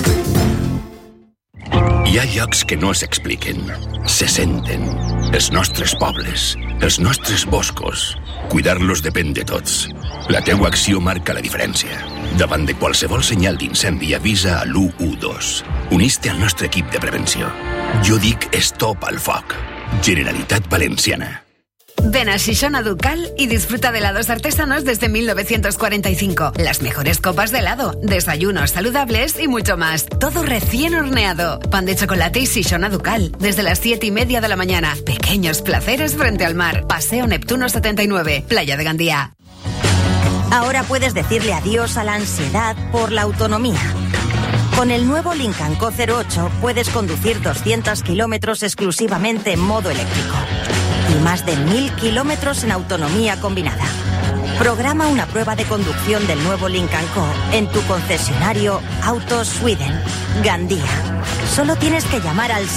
S9: Hi ha llocs que no s'expliquen, se senten. Els nostres pobles, els nostres boscos. Cuidar-los depèn de tots. La teua acció marca la diferència. Davant de qualsevol senyal d'incendi avisa a l'112. Unís-te al nostre equip de prevenció. Jo dic Stop al foc. Generalitat Valenciana.
S10: Ven a Shishona Ducal y disfruta de helados artesanos desde 1945. Las mejores copas de helado, desayunos saludables y mucho más. Todo recién horneado. Pan de chocolate y Shishona Ducal. Desde las 7:30 de la mañana. Pequeños placeres frente al mar. Paseo Neptuno 79, Playa de Gandía.
S11: Ahora puedes decirle adiós a la ansiedad por la autonomía. Con el nuevo Lincoln Co 08 puedes conducir 200 kilómetros exclusivamente en modo eléctrico. Y más de 1000 kilómetros en autonomía combinada. Programa una prueba de conducción del nuevo Lincoln Co en tu concesionario Autos Sweden, Gandía. Solo tienes que llamar al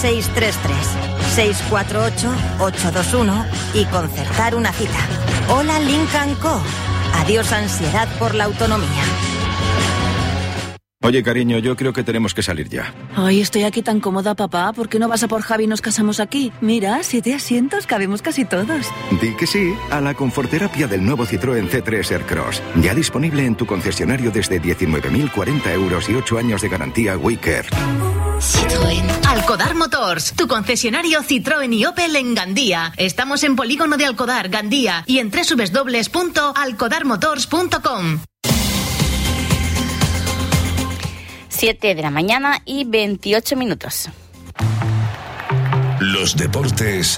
S11: 633-648-821 y concertar una cita. Hola Lincoln Co. Adiós ansiedad por la autonomía.
S13: Oye, cariño, yo creo que tenemos que salir ya.
S20: Ay, estoy aquí tan cómoda, papá. ¿Por qué no vas a por Javi y nos casamos aquí? Mira, 7 asientos, cabemos casi todos.
S13: Di que sí a la conforterapia del nuevo Citroën C3 Aircross. Ya disponible en tu concesionario desde 19.040 euros y 8 años de garantía WeCare.
S5: Citroën. Alcodar Motors, tu concesionario Citroën y Opel en Gandía. Estamos en Polígono de Alcodar, Gandía, y en www.alcodarmotors.com.
S21: 7 de la mañana y 28 minutos.
S9: Los deportes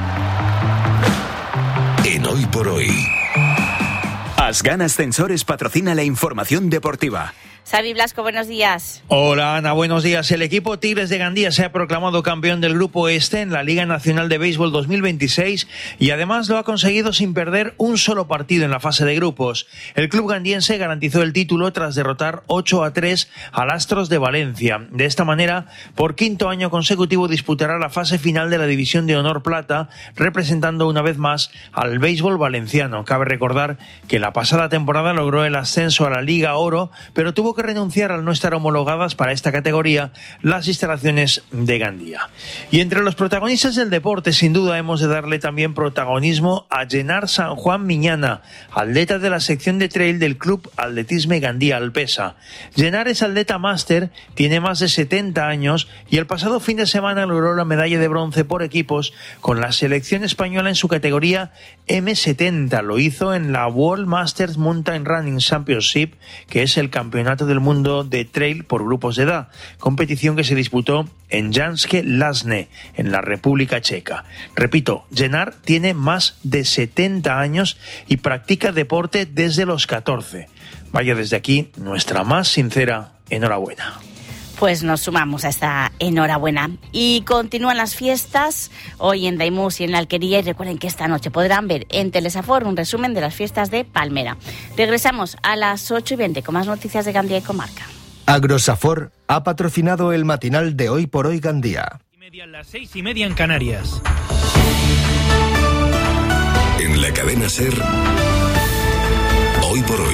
S9: en Hoy por Hoy.
S12: Asgan Ascensores patrocina la información deportiva.
S21: Xavi Blasco, buenos días.
S14: Hola Ana, buenos días. El equipo Tigres de Gandía se ha proclamado campeón del Grupo Este en la Liga Nacional de Béisbol 2026 y además lo ha conseguido sin perder un solo partido en la fase de grupos. El club gandiense garantizó el título tras derrotar 8-3 al Astros de Valencia. De esta manera, por quinto año consecutivo disputará la fase final de la División de Honor Plata, representando una vez más al béisbol valenciano. Cabe recordar que la pasada temporada logró el ascenso a la Liga Oro, pero tuvo que renunciar al no estar homologadas para esta categoría las instalaciones de Gandía. Y entre los protagonistas del deporte, sin duda, hemos de darle también protagonismo a Yenar San Juan Miñana, atleta de la sección de trail del Club Atletisme Gandía Alpesa. Yenar es atleta máster, tiene más de 70 años y el pasado fin de semana logró la medalla de bronce por equipos con la selección española en su categoría M70. Lo hizo en la World Masters Mountain Running Championship, que es el campeonato del mundo de trail por grupos de edad, competición que se disputó en Janske Lasne, en la República Checa. Repito, Yenar tiene más de 70 años y practica deporte desde los 14. Vaya, desde aquí nuestra más sincera enhorabuena.
S21: Pues nos sumamos a esta enhorabuena. Y continúan las fiestas hoy en Daimús y en la Alquería. Y recuerden que esta noche podrán ver en Telesafor un resumen de las fiestas de Palmera. Regresamos a las 8:20 con más noticias de Gandía y comarca.
S19: Agrosafor ha patrocinado el matinal de Hoy por Hoy Gandía.
S2: Las 6:30 en Canarias.
S9: En la cadena SER, Hoy por Hoy.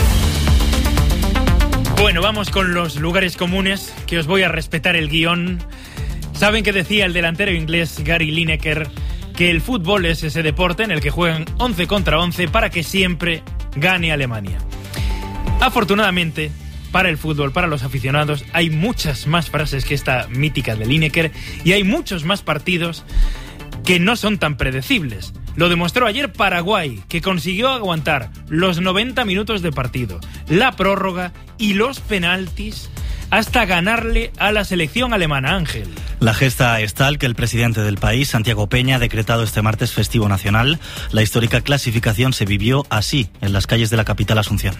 S2: Bueno, vamos con los lugares comunes, que os voy a respetar el guión. Saben que decía el delantero inglés Gary Lineker que el fútbol es ese deporte en el que juegan 11 contra 11 para que siempre gane Alemania. Afortunadamente, para el fútbol, para los aficionados, hay muchas más frases que esta mítica de Lineker y hay muchos más partidos que no son tan predecibles. Lo demostró ayer Paraguay, que consiguió aguantar los 90 minutos de partido, la prórroga y los penaltis hasta ganarle a la selección alemana. Ángel.
S15: La gesta es tal que el presidente del país, Santiago Peña, ha decretado este martes festivo nacional. La histórica clasificación se vivió así en las calles de la capital Asunción.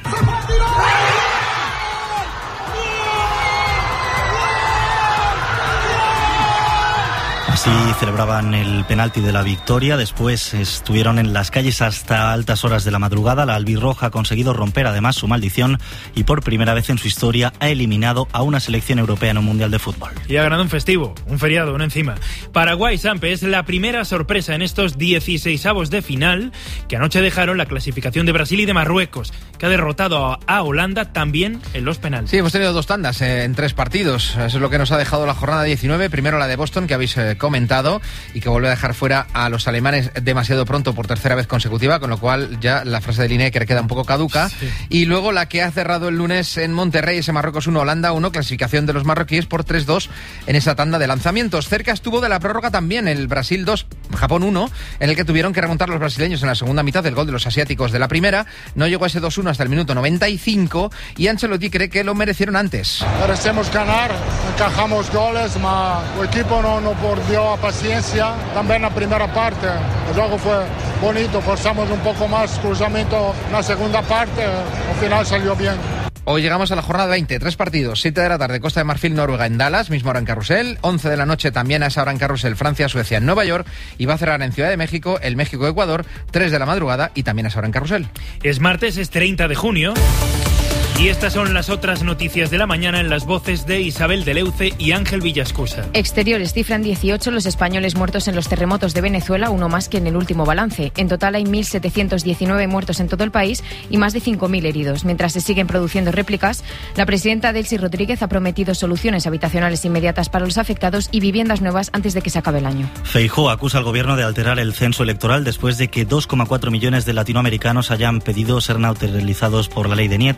S15: Así celebraban el penalti de la victoria. Después estuvieron en las calles hasta altas horas de la madrugada. La albirroja ha conseguido romper además su maldición y por primera vez en su historia ha eliminado a una selección europea en un mundial de fútbol.
S2: Y ha ganado un festivo, un feriado, uno encima. Paraguay, Sampe, es la primera sorpresa en estos 16avos de final que anoche dejaron la clasificación de Brasil y de Marruecos, que ha derrotado a Holanda también en los penaltis.
S16: Sí, hemos tenido dos tandas en 3 partidos. Eso es lo que nos ha dejado la jornada 19. Primero la de Boston, que habéis comentado, y que vuelve a dejar fuera a los alemanes demasiado pronto por tercera vez consecutiva, con lo cual ya la frase de Lineker queda un poco caduca. Sí. Y luego la que ha cerrado el lunes en Monterrey, ese Marruecos 1, Holanda 1, clasificación de los marroquíes por 3-2 en esa tanda de lanzamientos. Cerca estuvo de la prórroga también el Brasil 2, Japón 1, en el que tuvieron que remontar los brasileños en la segunda mitad del gol de los asiáticos de la primera. No llegó ese 2-1 hasta el minuto 95 y Ancelotti cree que lo merecieron antes.
S17: Merecemos ganar, encajamos goles, pero el equipo no perdió paciencia también la primera parte. El juego fue bonito, forzamos un poco más cruzamiento en la segunda parte, al final salió bien.
S16: Hoy llegamos a la jornada 20, 3 partidos, 7 de la tarde, Costa de Marfil, Noruega en Dallas, misma hora en Carrusel, 11 de la noche también a esa hora en Carrusel, Francia, Suecia en Nueva York, y va a cerrar en Ciudad de México, el México-Ecuador, 3 de la madrugada y también a esa hora en Carrusel.
S2: Es martes, es 30 de junio. Y estas son las otras noticias de la mañana en las voces de Isabel Deleuce y Ángel Villascusa.
S22: Exteriores cifran 18 los españoles muertos en los terremotos de Venezuela, uno más que en el último balance. En total hay 1.719 muertos en todo el país y más de 5.000 heridos. Mientras se siguen produciendo réplicas, la presidenta Delcy Rodríguez ha prometido soluciones habitacionales inmediatas para los afectados y viviendas nuevas antes de que se acabe el año.
S15: Feijóo acusa al gobierno de alterar el censo electoral después de que 2,4 millones de latinoamericanos hayan pedido ser neutralizados por la ley de nietos, que permite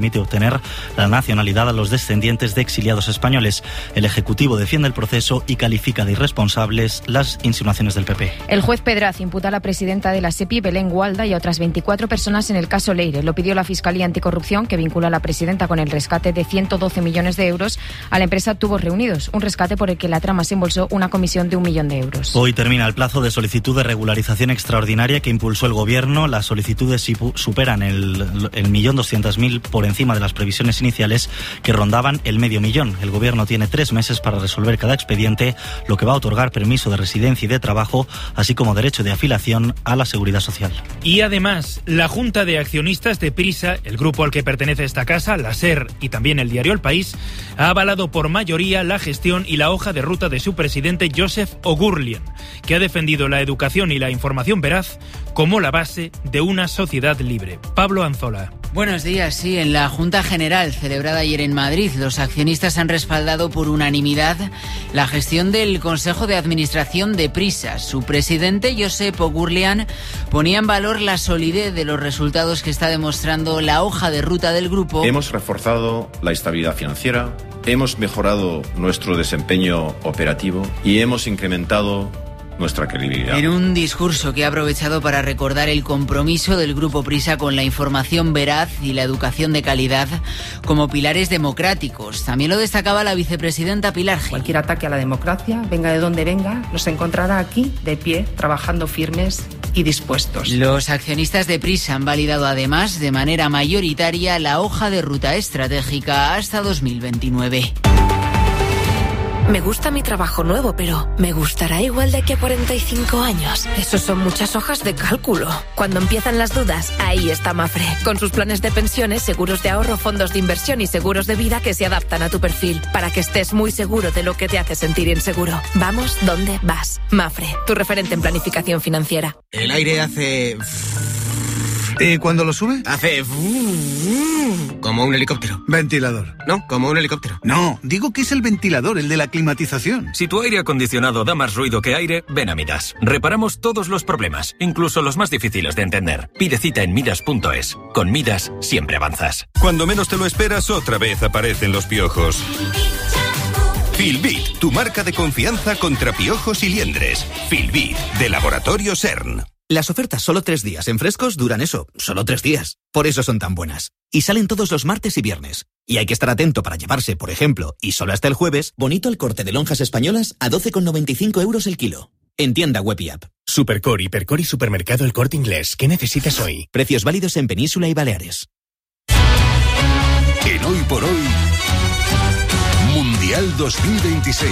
S15: permite obtener la nacionalidad a los descendientes de exiliados españoles. El Ejecutivo defiende el proceso y califica de irresponsables las insinuaciones del PP.
S22: El juez Pedraz imputa a la presidenta de la SEPI, Belén Gualda, y a otras 24 personas en el caso Leire. Lo pidió la Fiscalía Anticorrupción, que vincula a la presidenta con el rescate de 112 millones de euros a la empresa Tubos Reunidos, un rescate por el que la trama se embolsó una comisión de 1 millón de euros.
S15: Hoy termina el plazo de solicitud de regularización extraordinaria que impulsó el Gobierno. Las solicitudes superan el 1.200.000 por encima de las previsiones iniciales, que rondaban el 500.000. El Gobierno tiene 3 meses para resolver cada expediente, lo que va a otorgar permiso de residencia y de trabajo, así como derecho de afiliación a la Seguridad Social.
S2: Y además, la Junta de Accionistas de Prisa, el grupo al que pertenece esta casa, la SER y también el diario El País, ha avalado por mayoría la gestión y la hoja de ruta de su presidente Joseph O'Gurlian, que ha defendido la educación y la información veraz como la base de una sociedad libre. Pablo Anzola.
S1: Buenos días. Sí, en la Junta General celebrada ayer en Madrid, los accionistas han respaldado por unanimidad la gestión del Consejo de Administración de Prisa. Su presidente, Josep O'Gurlian, ponía en valor la solidez de los resultados que está demostrando la hoja de ruta del grupo.
S6: Hemos reforzado la estabilidad financiera, hemos mejorado nuestro desempeño operativo y hemos incrementado nuestra credibilidad.
S1: En un discurso que ha aprovechado para recordar el compromiso del Grupo Prisa con la información veraz y la educación de calidad como pilares democráticos. También lo destacaba la vicepresidenta Pilar Gil.
S7: Cualquier ataque a la democracia, venga de donde venga, nos encontrará aquí, de pie, trabajando firmes y dispuestos.
S1: Los accionistas de Prisa han validado además de manera mayoritaria la hoja de ruta estratégica hasta 2029.
S18: Me gusta mi trabajo nuevo, pero ¿me gustará igual de aquí a 45 años? Esos son muchas hojas de cálculo. Cuando empiezan las dudas, ahí está Mafre. Con sus planes de pensiones, seguros de ahorro, fondos de inversión y seguros de vida que se adaptan a tu perfil, para que estés muy seguro de lo que te hace sentir inseguro. Vamos donde vas. Mafre, tu referente en planificación financiera.
S23: El aire hace...
S24: ¿Y cuando lo sube?
S23: Hace... como un helicóptero.
S24: Ventilador.
S23: No, como un helicóptero.
S24: No, digo que es el ventilador, el de la climatización.
S25: Si tu aire acondicionado da más ruido que aire, ven a Midas. Reparamos todos los problemas, incluso los más difíciles de entender. Pide cita en Midas.es. Con Midas siempre avanzas.
S26: Cuando menos te lo esperas, otra vez aparecen los piojos. Filbit, tu marca de confianza contra piojos y liendres. Filbit, de Laboratorio CERN.
S28: Las ofertas solo 3 días en Frescos duran eso, solo 3 días. Por eso son tan buenas. Y salen todos los martes y viernes. Y hay que estar atento para llevarse, por ejemplo, y solo hasta el jueves, bonito el corte de lonjas españolas a 12,95 euros el kilo. En tienda web y app.
S30: Supercore, Hipercore y Supermercado El Corte Inglés. ¿Qué necesitas hoy?
S28: Precios válidos en Península y Baleares.
S12: En Hoy por Hoy, Mundial 2026.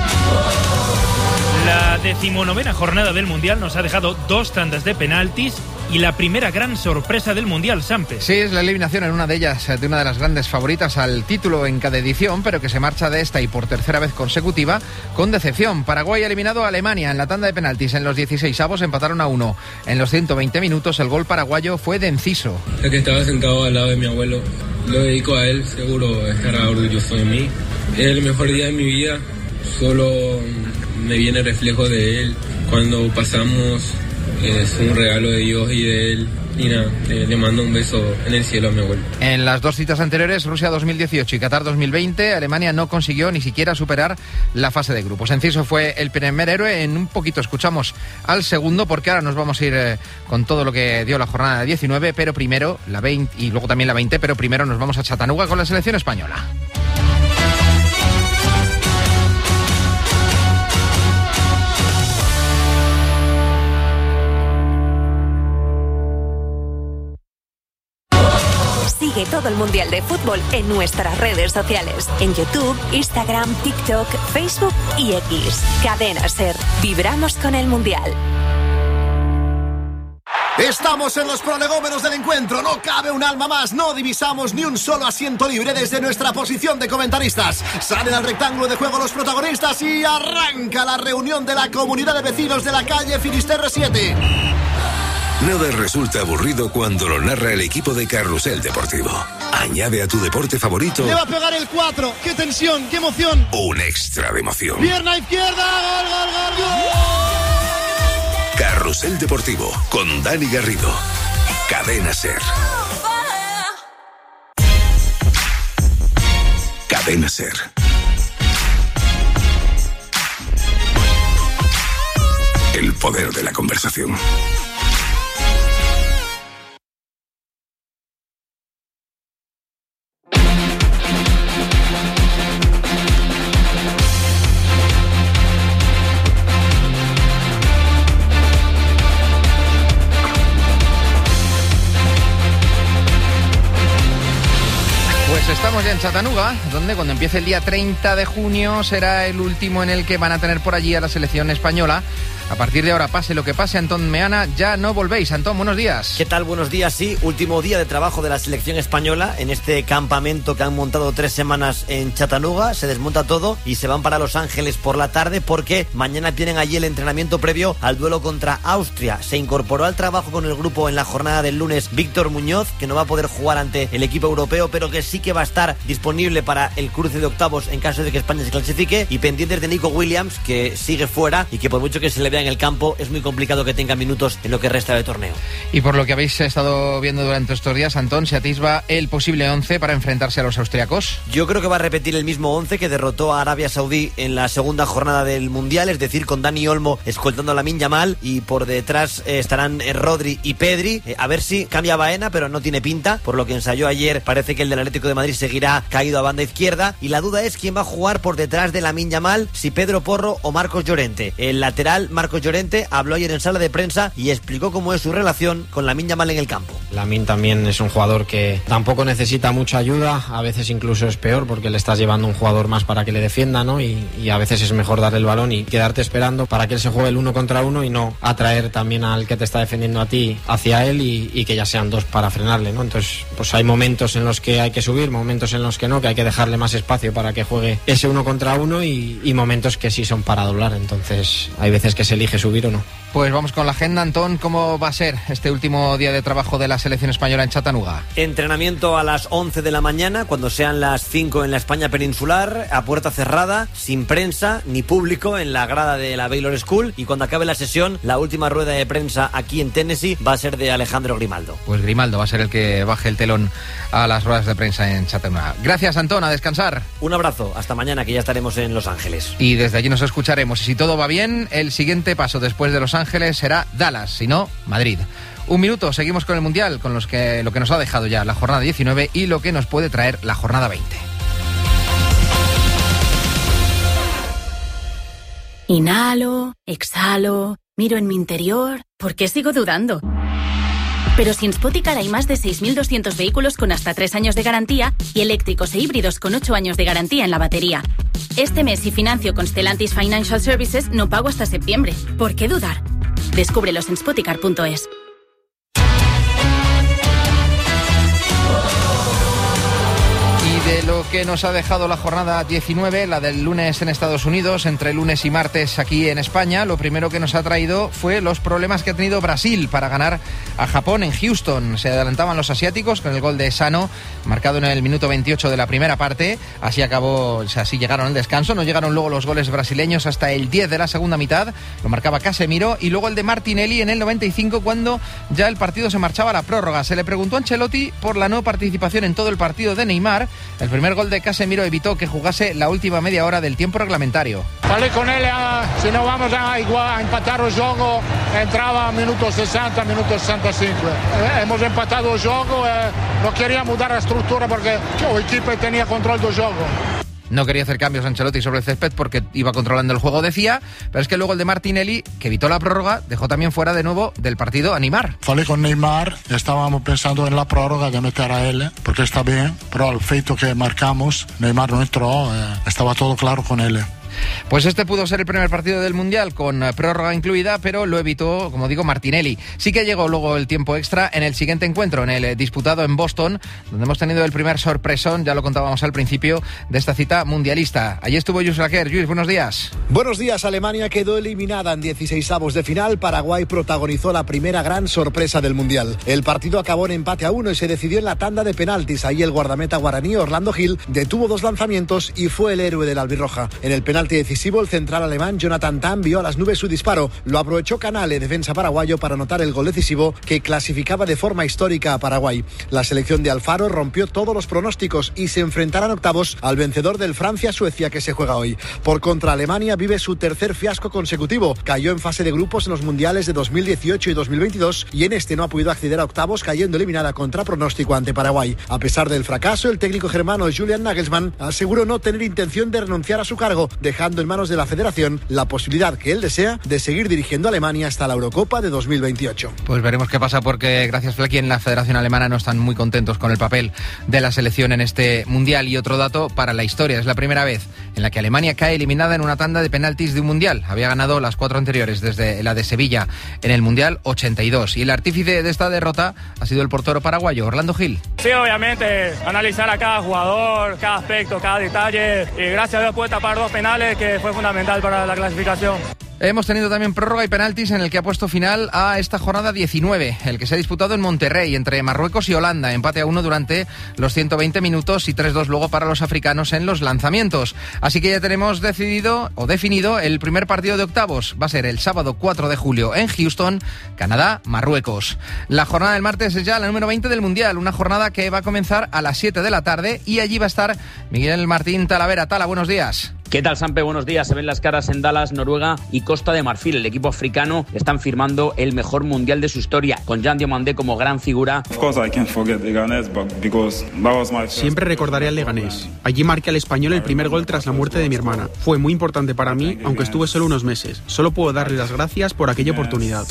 S2: La 19ª jornada del Mundial nos ha dejado 2 tandas de penaltis y la primera gran sorpresa del Mundial, Sampe.
S16: Sí, es la eliminación en una de ellas de una de las grandes favoritas al título en cada edición, pero que se marcha de esta y por tercera vez consecutiva con decepción. Paraguay ha eliminado a Alemania en la tanda de penaltis. En los 16avos empataron a 1. En los 120 minutos el gol paraguayo fue de Enciso.
S31: El que estaba sentado al lado de mi abuelo, lo dedico a él, seguro estará orgulloso de mí. Es el mejor día de mi vida, solo me viene reflejo de él. Cuando pasamos es un regalo de Dios y de él. Y nada, le mando un beso en el cielo a mi abuelo.
S16: En las 2 citas anteriores, Rusia 2018 y Qatar 2020, Alemania no consiguió ni siquiera superar la fase de grupos. Enciso fue el primer héroe. En un poquito escuchamos al segundo, porque ahora nos vamos a ir con todo lo que dio la jornada 19, pero primero la 20 y luego también la 20, pero primero nos vamos a Chattanooga con la selección española.
S18: Sigue todo el Mundial de Fútbol en nuestras redes sociales. En YouTube, Instagram, TikTok, Facebook y X. Cadena SER. Vibramos con el Mundial.
S32: Estamos en los prolegómenos del encuentro. No cabe un alma más. No divisamos ni un solo asiento libre desde nuestra posición de comentaristas. Salen al rectángulo de juego los protagonistas y arranca la reunión de la comunidad de vecinos de la calle Finisterre 7.
S12: Nada resulta aburrido cuando lo narra el equipo de Carrusel Deportivo. Añade a tu deporte favorito...
S33: Le va a pegar el 4. ¡Qué tensión! ¡Qué emoción!
S12: Un extra de emoción.
S33: Pierna izquierda. ¡Gol, gol, gol, gol!
S12: Carrusel Deportivo con Dani Garrido. Cadena SER. Cadena SER. El poder de la conversación.
S16: Estamos ya en Chattanooga, donde cuando empiece el día 30 de junio será el último en el que van a tener por allí a la selección española. A partir de ahora, pase lo que pase, Antón Meana, ya no volvéis. Antón, buenos días.
S3: ¿Qué tal? Buenos días, sí. Último día de trabajo de la selección española en este campamento que han montado 3 semanas en Chattanooga. Se desmonta todo y se van para Los Ángeles por la tarde porque mañana tienen allí el entrenamiento previo al duelo contra Austria. Se incorporó al trabajo con el grupo en la jornada del lunes Víctor Muñoz, que no va a poder jugar ante el equipo europeo, pero que sí que va a estar disponible para el cruce de octavos en caso de que España se clasifique, y pendientes de Nico Williams, que sigue fuera y que por mucho que se le vea en el campo es muy complicado que tenga minutos en lo que resta de torneo.
S16: Y por lo que habéis estado viendo durante estos días, Antón, se atisba el posible 11 para enfrentarse a los austriacos.
S3: Yo creo que va a repetir el mismo 11 que derrotó a Arabia Saudí en la segunda jornada del Mundial, es decir, con Dani Olmo escoltando a Lamine Yamal, y por detrás estarán Rodri y Pedri. A ver si cambia Baena, pero no tiene pinta. Por lo que ensayó ayer, parece que el del Atlético de Madrid seguirá caído a banda izquierda, y la duda es quién va a jugar por detrás de Lamine Yamal, si Pedro Porro o Marcos Llorente. El lateral Marcos Llorente habló ayer en sala de prensa y explicó cómo es su relación con Lamine Yamal en el campo.
S4: Lamine también es un jugador que tampoco necesita mucha ayuda, a veces incluso es peor porque le estás llevando un jugador más para que le defienda, ¿no? Y a veces es mejor darle el balón y quedarte esperando para que él se juegue el 1 contra 1 y no atraer también al que te está defendiendo a ti hacia él y que ya sean 2 para frenarle, ¿no? Entonces, pues hay momentos en los que hay que subir, momentos en los que no, que hay que dejarle más espacio para que juegue ese 1 contra 1 y momentos que sí son para doblar. Entonces hay veces que se elige subir o no.
S16: Pues vamos con la agenda, Antón. ¿Cómo va a ser este último día de trabajo de la selección española en Chattanooga?
S3: Entrenamiento a las 11 de la mañana, cuando sean las 5 en la España peninsular, a puerta cerrada, sin prensa ni público, en la grada de la Baylor School, y cuando acabe la sesión, la última rueda de prensa aquí en Tennessee va a ser de Alejandro Grimaldo.
S16: Pues Grimaldo va a ser el que baje el telón a las ruedas de prensa en Chattanooga. Gracias, Antón, a descansar.
S3: Un abrazo, hasta mañana, que ya estaremos en Los Ángeles.
S16: Y desde allí nos escucharemos, y si todo va bien, el siguiente paso después de Los Ángeles será Dallas, si no, Madrid. Un minuto, seguimos con el Mundial, con lo que nos ha dejado ya la jornada 19 y lo que nos puede traer la jornada 20.
S5: Inhalo, exhalo, miro en mi interior. ¿Por qué sigo dudando? Pero si en Spoticar hay más de 6.200 vehículos con hasta 3 años de garantía y eléctricos e híbridos con 8 años de garantía en la batería. Este mes, si financio con Stellantis Financial Services, no pago hasta septiembre. ¿Por qué dudar? Descúbrelos en spoticar.es.
S16: De lo que nos ha dejado la jornada 19, la del lunes en Estados Unidos, entre lunes y martes aquí en España, lo primero que nos ha traído fue los problemas que ha tenido Brasil para ganar a Japón en Houston. Se adelantaban los asiáticos con el gol de Sano, marcado en el minuto 28 de la primera parte. Así acabó, o sea, así llegaron al descanso. No llegaron luego los goles brasileños hasta el 10 de la segunda mitad. Lo marcaba Casemiro, y luego el de Martinelli en el 95, cuando ya el partido se marchaba a la prórroga. Se le preguntó a Ancelotti por la no participación en todo el partido de Neymar. El primer gol de Casemiro evitó que jugase la última media hora del tiempo reglamentario.
S17: Hablé con él, si no vamos a empatar el juego, entraba a minuto 60, minuto 65. Hemos empatado el juego, no quería mudar la estructura porque el equipo tenía control del juego.
S16: No quería hacer cambios Ancelotti sobre el césped porque iba controlando el juego, decía, pero es que luego el de Martinelli, que evitó la prórroga, dejó también fuera de nuevo del partido a Neymar.
S17: Falé con Neymar, estábamos pensando en la prórroga de meter a él, porque está bien, pero el feito que marcamos, Neymar no entró, estaba todo claro con él.
S16: Pues este pudo ser el primer partido del Mundial con prórroga incluida, pero lo evitó, como digo, Martinelli. Sí que llegó luego el tiempo extra en el siguiente encuentro, en el disputado en Boston, donde hemos tenido el primer sorpresón, ya lo contábamos al principio, de esta cita mundialista. Allí estuvo Lluís Raquer. Lluís, buenos días.
S32: Buenos días. Alemania quedó eliminada en 16avos de final. Paraguay protagonizó la primera gran sorpresa del Mundial. El partido acabó en empate a 1 y se decidió en la tanda de penaltis. Ahí el guardameta guaraní Orlando Gil detuvo 2 lanzamientos y fue el héroe de la albirroja. En el penal penalti decisivo, el central alemán Jonathan Tah envió a las nubes su disparo. Lo aprovechó Canale, defensa paraguayo, para anotar el gol decisivo que clasificaba de forma histórica a Paraguay. La selección de Alfaro rompió todos los pronósticos y se enfrentará en octavos al vencedor del Francia-Suecia que se juega hoy. Por contra, Alemania vive su tercer fiasco consecutivo. Cayó en fase de grupos en los mundiales de 2018 y 2022 y en este no ha podido acceder a octavos, cayendo eliminada contra pronóstico ante Paraguay. A pesar del fracaso, el técnico germano Julian Nagelsmann aseguró no tener intención de renunciar a su cargo, dejando en manos de la federación la posibilidad que él desea de seguir dirigiendo a Alemania hasta la Eurocopa de 2028.
S16: Pues veremos qué pasa, porque gracias Flecky, en la Federación Alemana no están muy contentos con el papel de la selección en este mundial. Y otro dato para la historia: es la primera vez en la que Alemania cae eliminada en una tanda de penaltis de un mundial. Había ganado las 4 anteriores, desde la de Sevilla en el mundial 82. Y el artífice de esta derrota ha sido el portero paraguayo Orlando Gil.
S8: Sí, obviamente, analizar a cada jugador, cada aspecto, cada detalle, y gracias a Dios puede tapar 2 penales, que fue fundamental para la clasificación.
S16: Hemos tenido también prórroga y penaltis en el que ha puesto final a esta jornada 19, el que se ha disputado en Monterrey entre Marruecos y Holanda. Empate a 1 durante los 120 minutos y 3-2 luego para los africanos en los lanzamientos. Así que ya tenemos definido el primer partido de octavos. Va a ser el sábado 4 de julio en Houston, Canadá, Marruecos. La jornada del martes es ya la número 20 del Mundial, una jornada que va a comenzar a las 7 de la tarde y allí va a estar Miguel Martín Talavera. Tala, buenos días.
S9: ¿Qué tal, Sampe? Buenos días. Se ven las caras en Dallas, Noruega y Costa de Marfil. El equipo africano están firmando el mejor mundial de su historia, con Jean Diomandé como gran figura.
S10: Siempre recordaré al Leganés. Allí marqué al español el primer gol tras la muerte de mi hermana. Fue muy importante para mí, aunque estuve solo unos meses. Solo puedo darle las gracias por aquella oportunidad.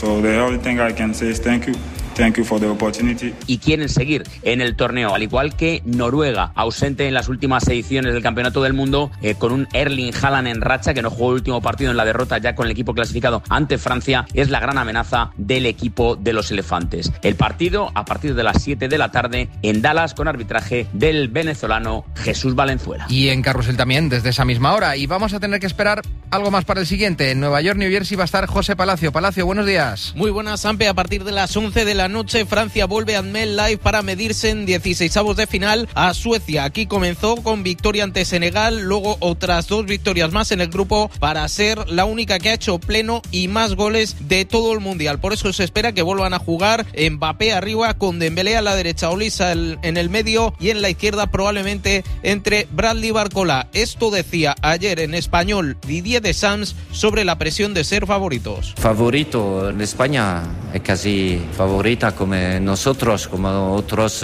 S9: Y quieren seguir en el torneo, al igual que Noruega, ausente en las últimas ediciones del Campeonato del Mundo, con un Erling Haaland en racha, que no jugó el último partido en la derrota ya con el equipo clasificado ante Francia. Es la gran amenaza del equipo de los elefantes. El partido a partir de las 7 de la tarde en Dallas, con arbitraje del venezolano Jesús Valenzuela.
S16: Y en Carrusel también desde esa misma hora. Y vamos a tener que esperar algo más para el siguiente. En Nueva York, New Jersey, va a estar José Palacio. Palacio, buenos días.
S11: Muy buenas, Sampe. A partir de las 11 de la noche, Francia vuelve a MetLife para medirse en 16avos de final a Suecia. Aquí comenzó con victoria ante Senegal, luego otras 2 victorias más en el grupo para ser la única que ha hecho pleno y más goles de todo el Mundial. Por eso se espera que vuelvan a jugar Mbappé arriba, con Dembélé a la derecha, Olisa en el medio y en la izquierda probablemente entre Bradley y Barcola. Esto decía ayer en español Didier Deschamps sobre la presión de ser favoritos.
S13: Favorito en España es casi favorita como nosotros, como otros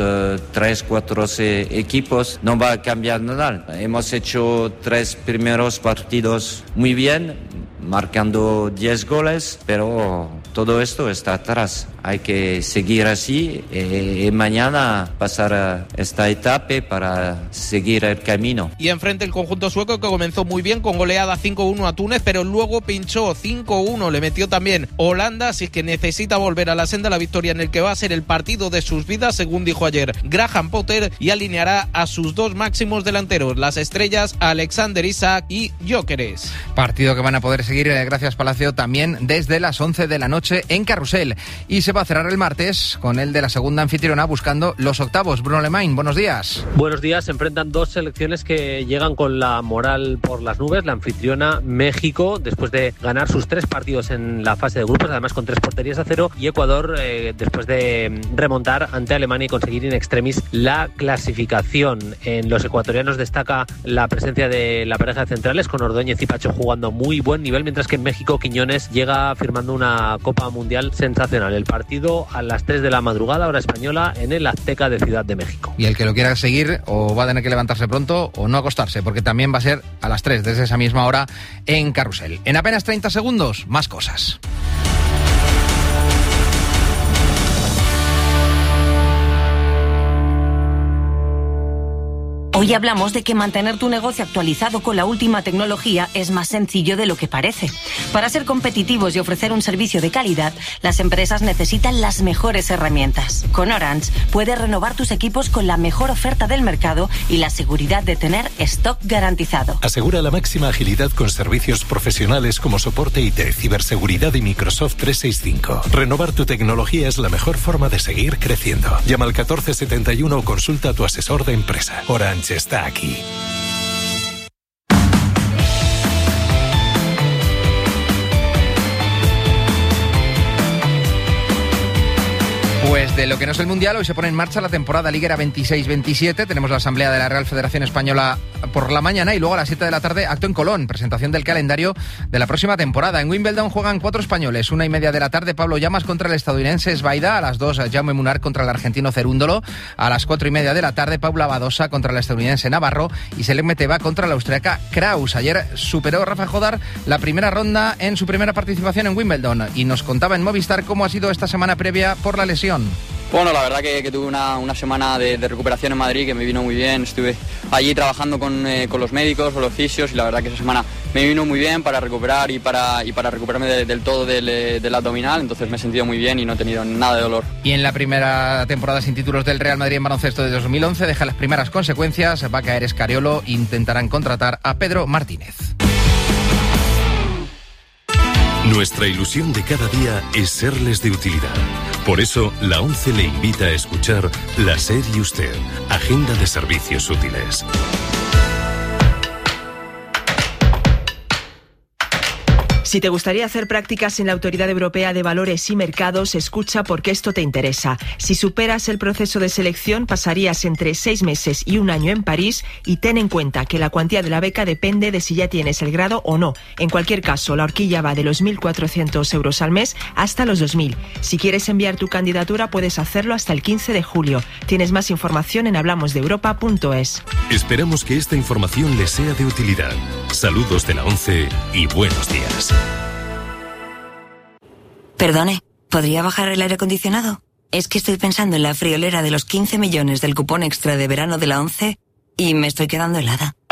S13: 3-4 equipos. No va a cambiar nada. Hemos hecho 3 primeros partidos muy bien, marcando 10 goles, pero todo esto está atrás. Hay que seguir así y mañana pasar esta etapa para seguir el camino.
S11: Y enfrente el conjunto sueco, que comenzó muy bien con goleada 5-1 a Túnez, pero luego pinchó 5-1, le metió también Holanda, así que necesita volver a la senda la victoria en el que va a ser el partido de sus vidas, según dijo ayer Graham Potter, y alineará a sus 2 máximos delanteros, las estrellas Alexander Isak y Gyökeres.
S16: Partido que van a poder seguir, gracias Palacio, también desde las 11 de la noche en Carrusel. Y se va a cerrar el martes con el de la segunda anfitriona buscando los octavos. Bruno Lemain, buenos días.
S14: Buenos días. Se enfrentan 2 selecciones que llegan con la moral por las nubes. La anfitriona México, después de ganar sus 3 partidos en la fase de grupos, además con 3 porterías a 0, y Ecuador, después de remontar ante Alemania y conseguir in extremis la clasificación. En los ecuatorianos destaca la presencia de la pareja de centrales, con Ordóñez y Pacho jugando a muy buen nivel, mientras que en México Quiñones llega firmando una Copa Mundial sensacional. El partido a las 3 de la madrugada, hora española, en el Azteca de Ciudad de México.
S16: Y el que lo quiera seguir o va a tener que levantarse pronto o no acostarse, porque también va a ser a las 3 desde esa misma hora en Carrusel. En apenas 30 segundos, más cosas.
S15: Hoy hablamos de que mantener tu negocio actualizado con la última tecnología es más sencillo de lo que parece. Para ser competitivos y ofrecer un servicio de calidad, las empresas necesitan las mejores herramientas. Con Orange puedes renovar tus equipos con la mejor oferta del mercado y la seguridad de tener stock garantizado.
S19: Asegura la máxima agilidad con servicios profesionales como soporte IT, ciberseguridad y Microsoft 365. Renovar tu tecnología es la mejor forma de seguir creciendo. Llama al 1471 o consulta a tu asesor de empresa. Orange está aquí.
S16: De lo que no es el Mundial, hoy se pone en marcha la temporada liguera 26-27. Tenemos la asamblea de la Real Federación Española por la mañana y luego a las 7 de la tarde acto en Colón, presentación del calendario de la próxima temporada. En Wimbledon juegan 4 españoles. 1:30 de la tarde Pablo Llamas contra el estadounidense Svaida. A las 2 Jaume Munar contra el argentino Cerúndolo. A las 4:30 de la tarde Paula Badosa contra el estadounidense Navarro y Selek Meteva contra la austriaca Kraus. Ayer superó Rafa Jodar la primera ronda en su primera participación en Wimbledon y nos contaba en Movistar cómo ha sido esta semana previa por la lesión.
S1: Bueno, la verdad que tuve una semana de recuperación en Madrid que me vino muy bien. Estuve allí trabajando con los médicos, con los fisios, y la verdad que esa semana me vino muy bien para recuperar y para recuperarme del todo del abdominal. Entonces me he sentido muy bien y no he tenido nada de dolor.
S16: Y en la primera temporada sin títulos del Real Madrid en baloncesto de 2011 deja las primeras consecuencias. Va a caer Escariolo e intentarán contratar a Pedro Martínez.
S12: Nuestra ilusión de cada día es serles de utilidad. Por eso, la ONCE le invita a escuchar La SER y Usted, Agenda de Servicios Útiles.
S6: Si te gustaría hacer prácticas en la Autoridad Europea de Valores y Mercados, escucha porque esto te interesa. Si superas el proceso de selección, pasarías entre 6 meses y 1 año en París y ten en cuenta que la cuantía de la beca depende de si ya tienes el grado o no. En cualquier caso, la horquilla va de los 1.400 euros al mes hasta los 2.000. Si quieres enviar tu candidatura, puedes hacerlo hasta el 15 de julio. Tienes más información en hablamosdeeuropa.es.
S12: Esperamos que esta información les sea de utilidad. Saludos de la ONCE y buenos días.
S15: Perdone, ¿podría bajar el aire acondicionado? Es que estoy pensando en la friolera de los 15 millones del cupón extra de verano de la ONCE y me estoy quedando helada.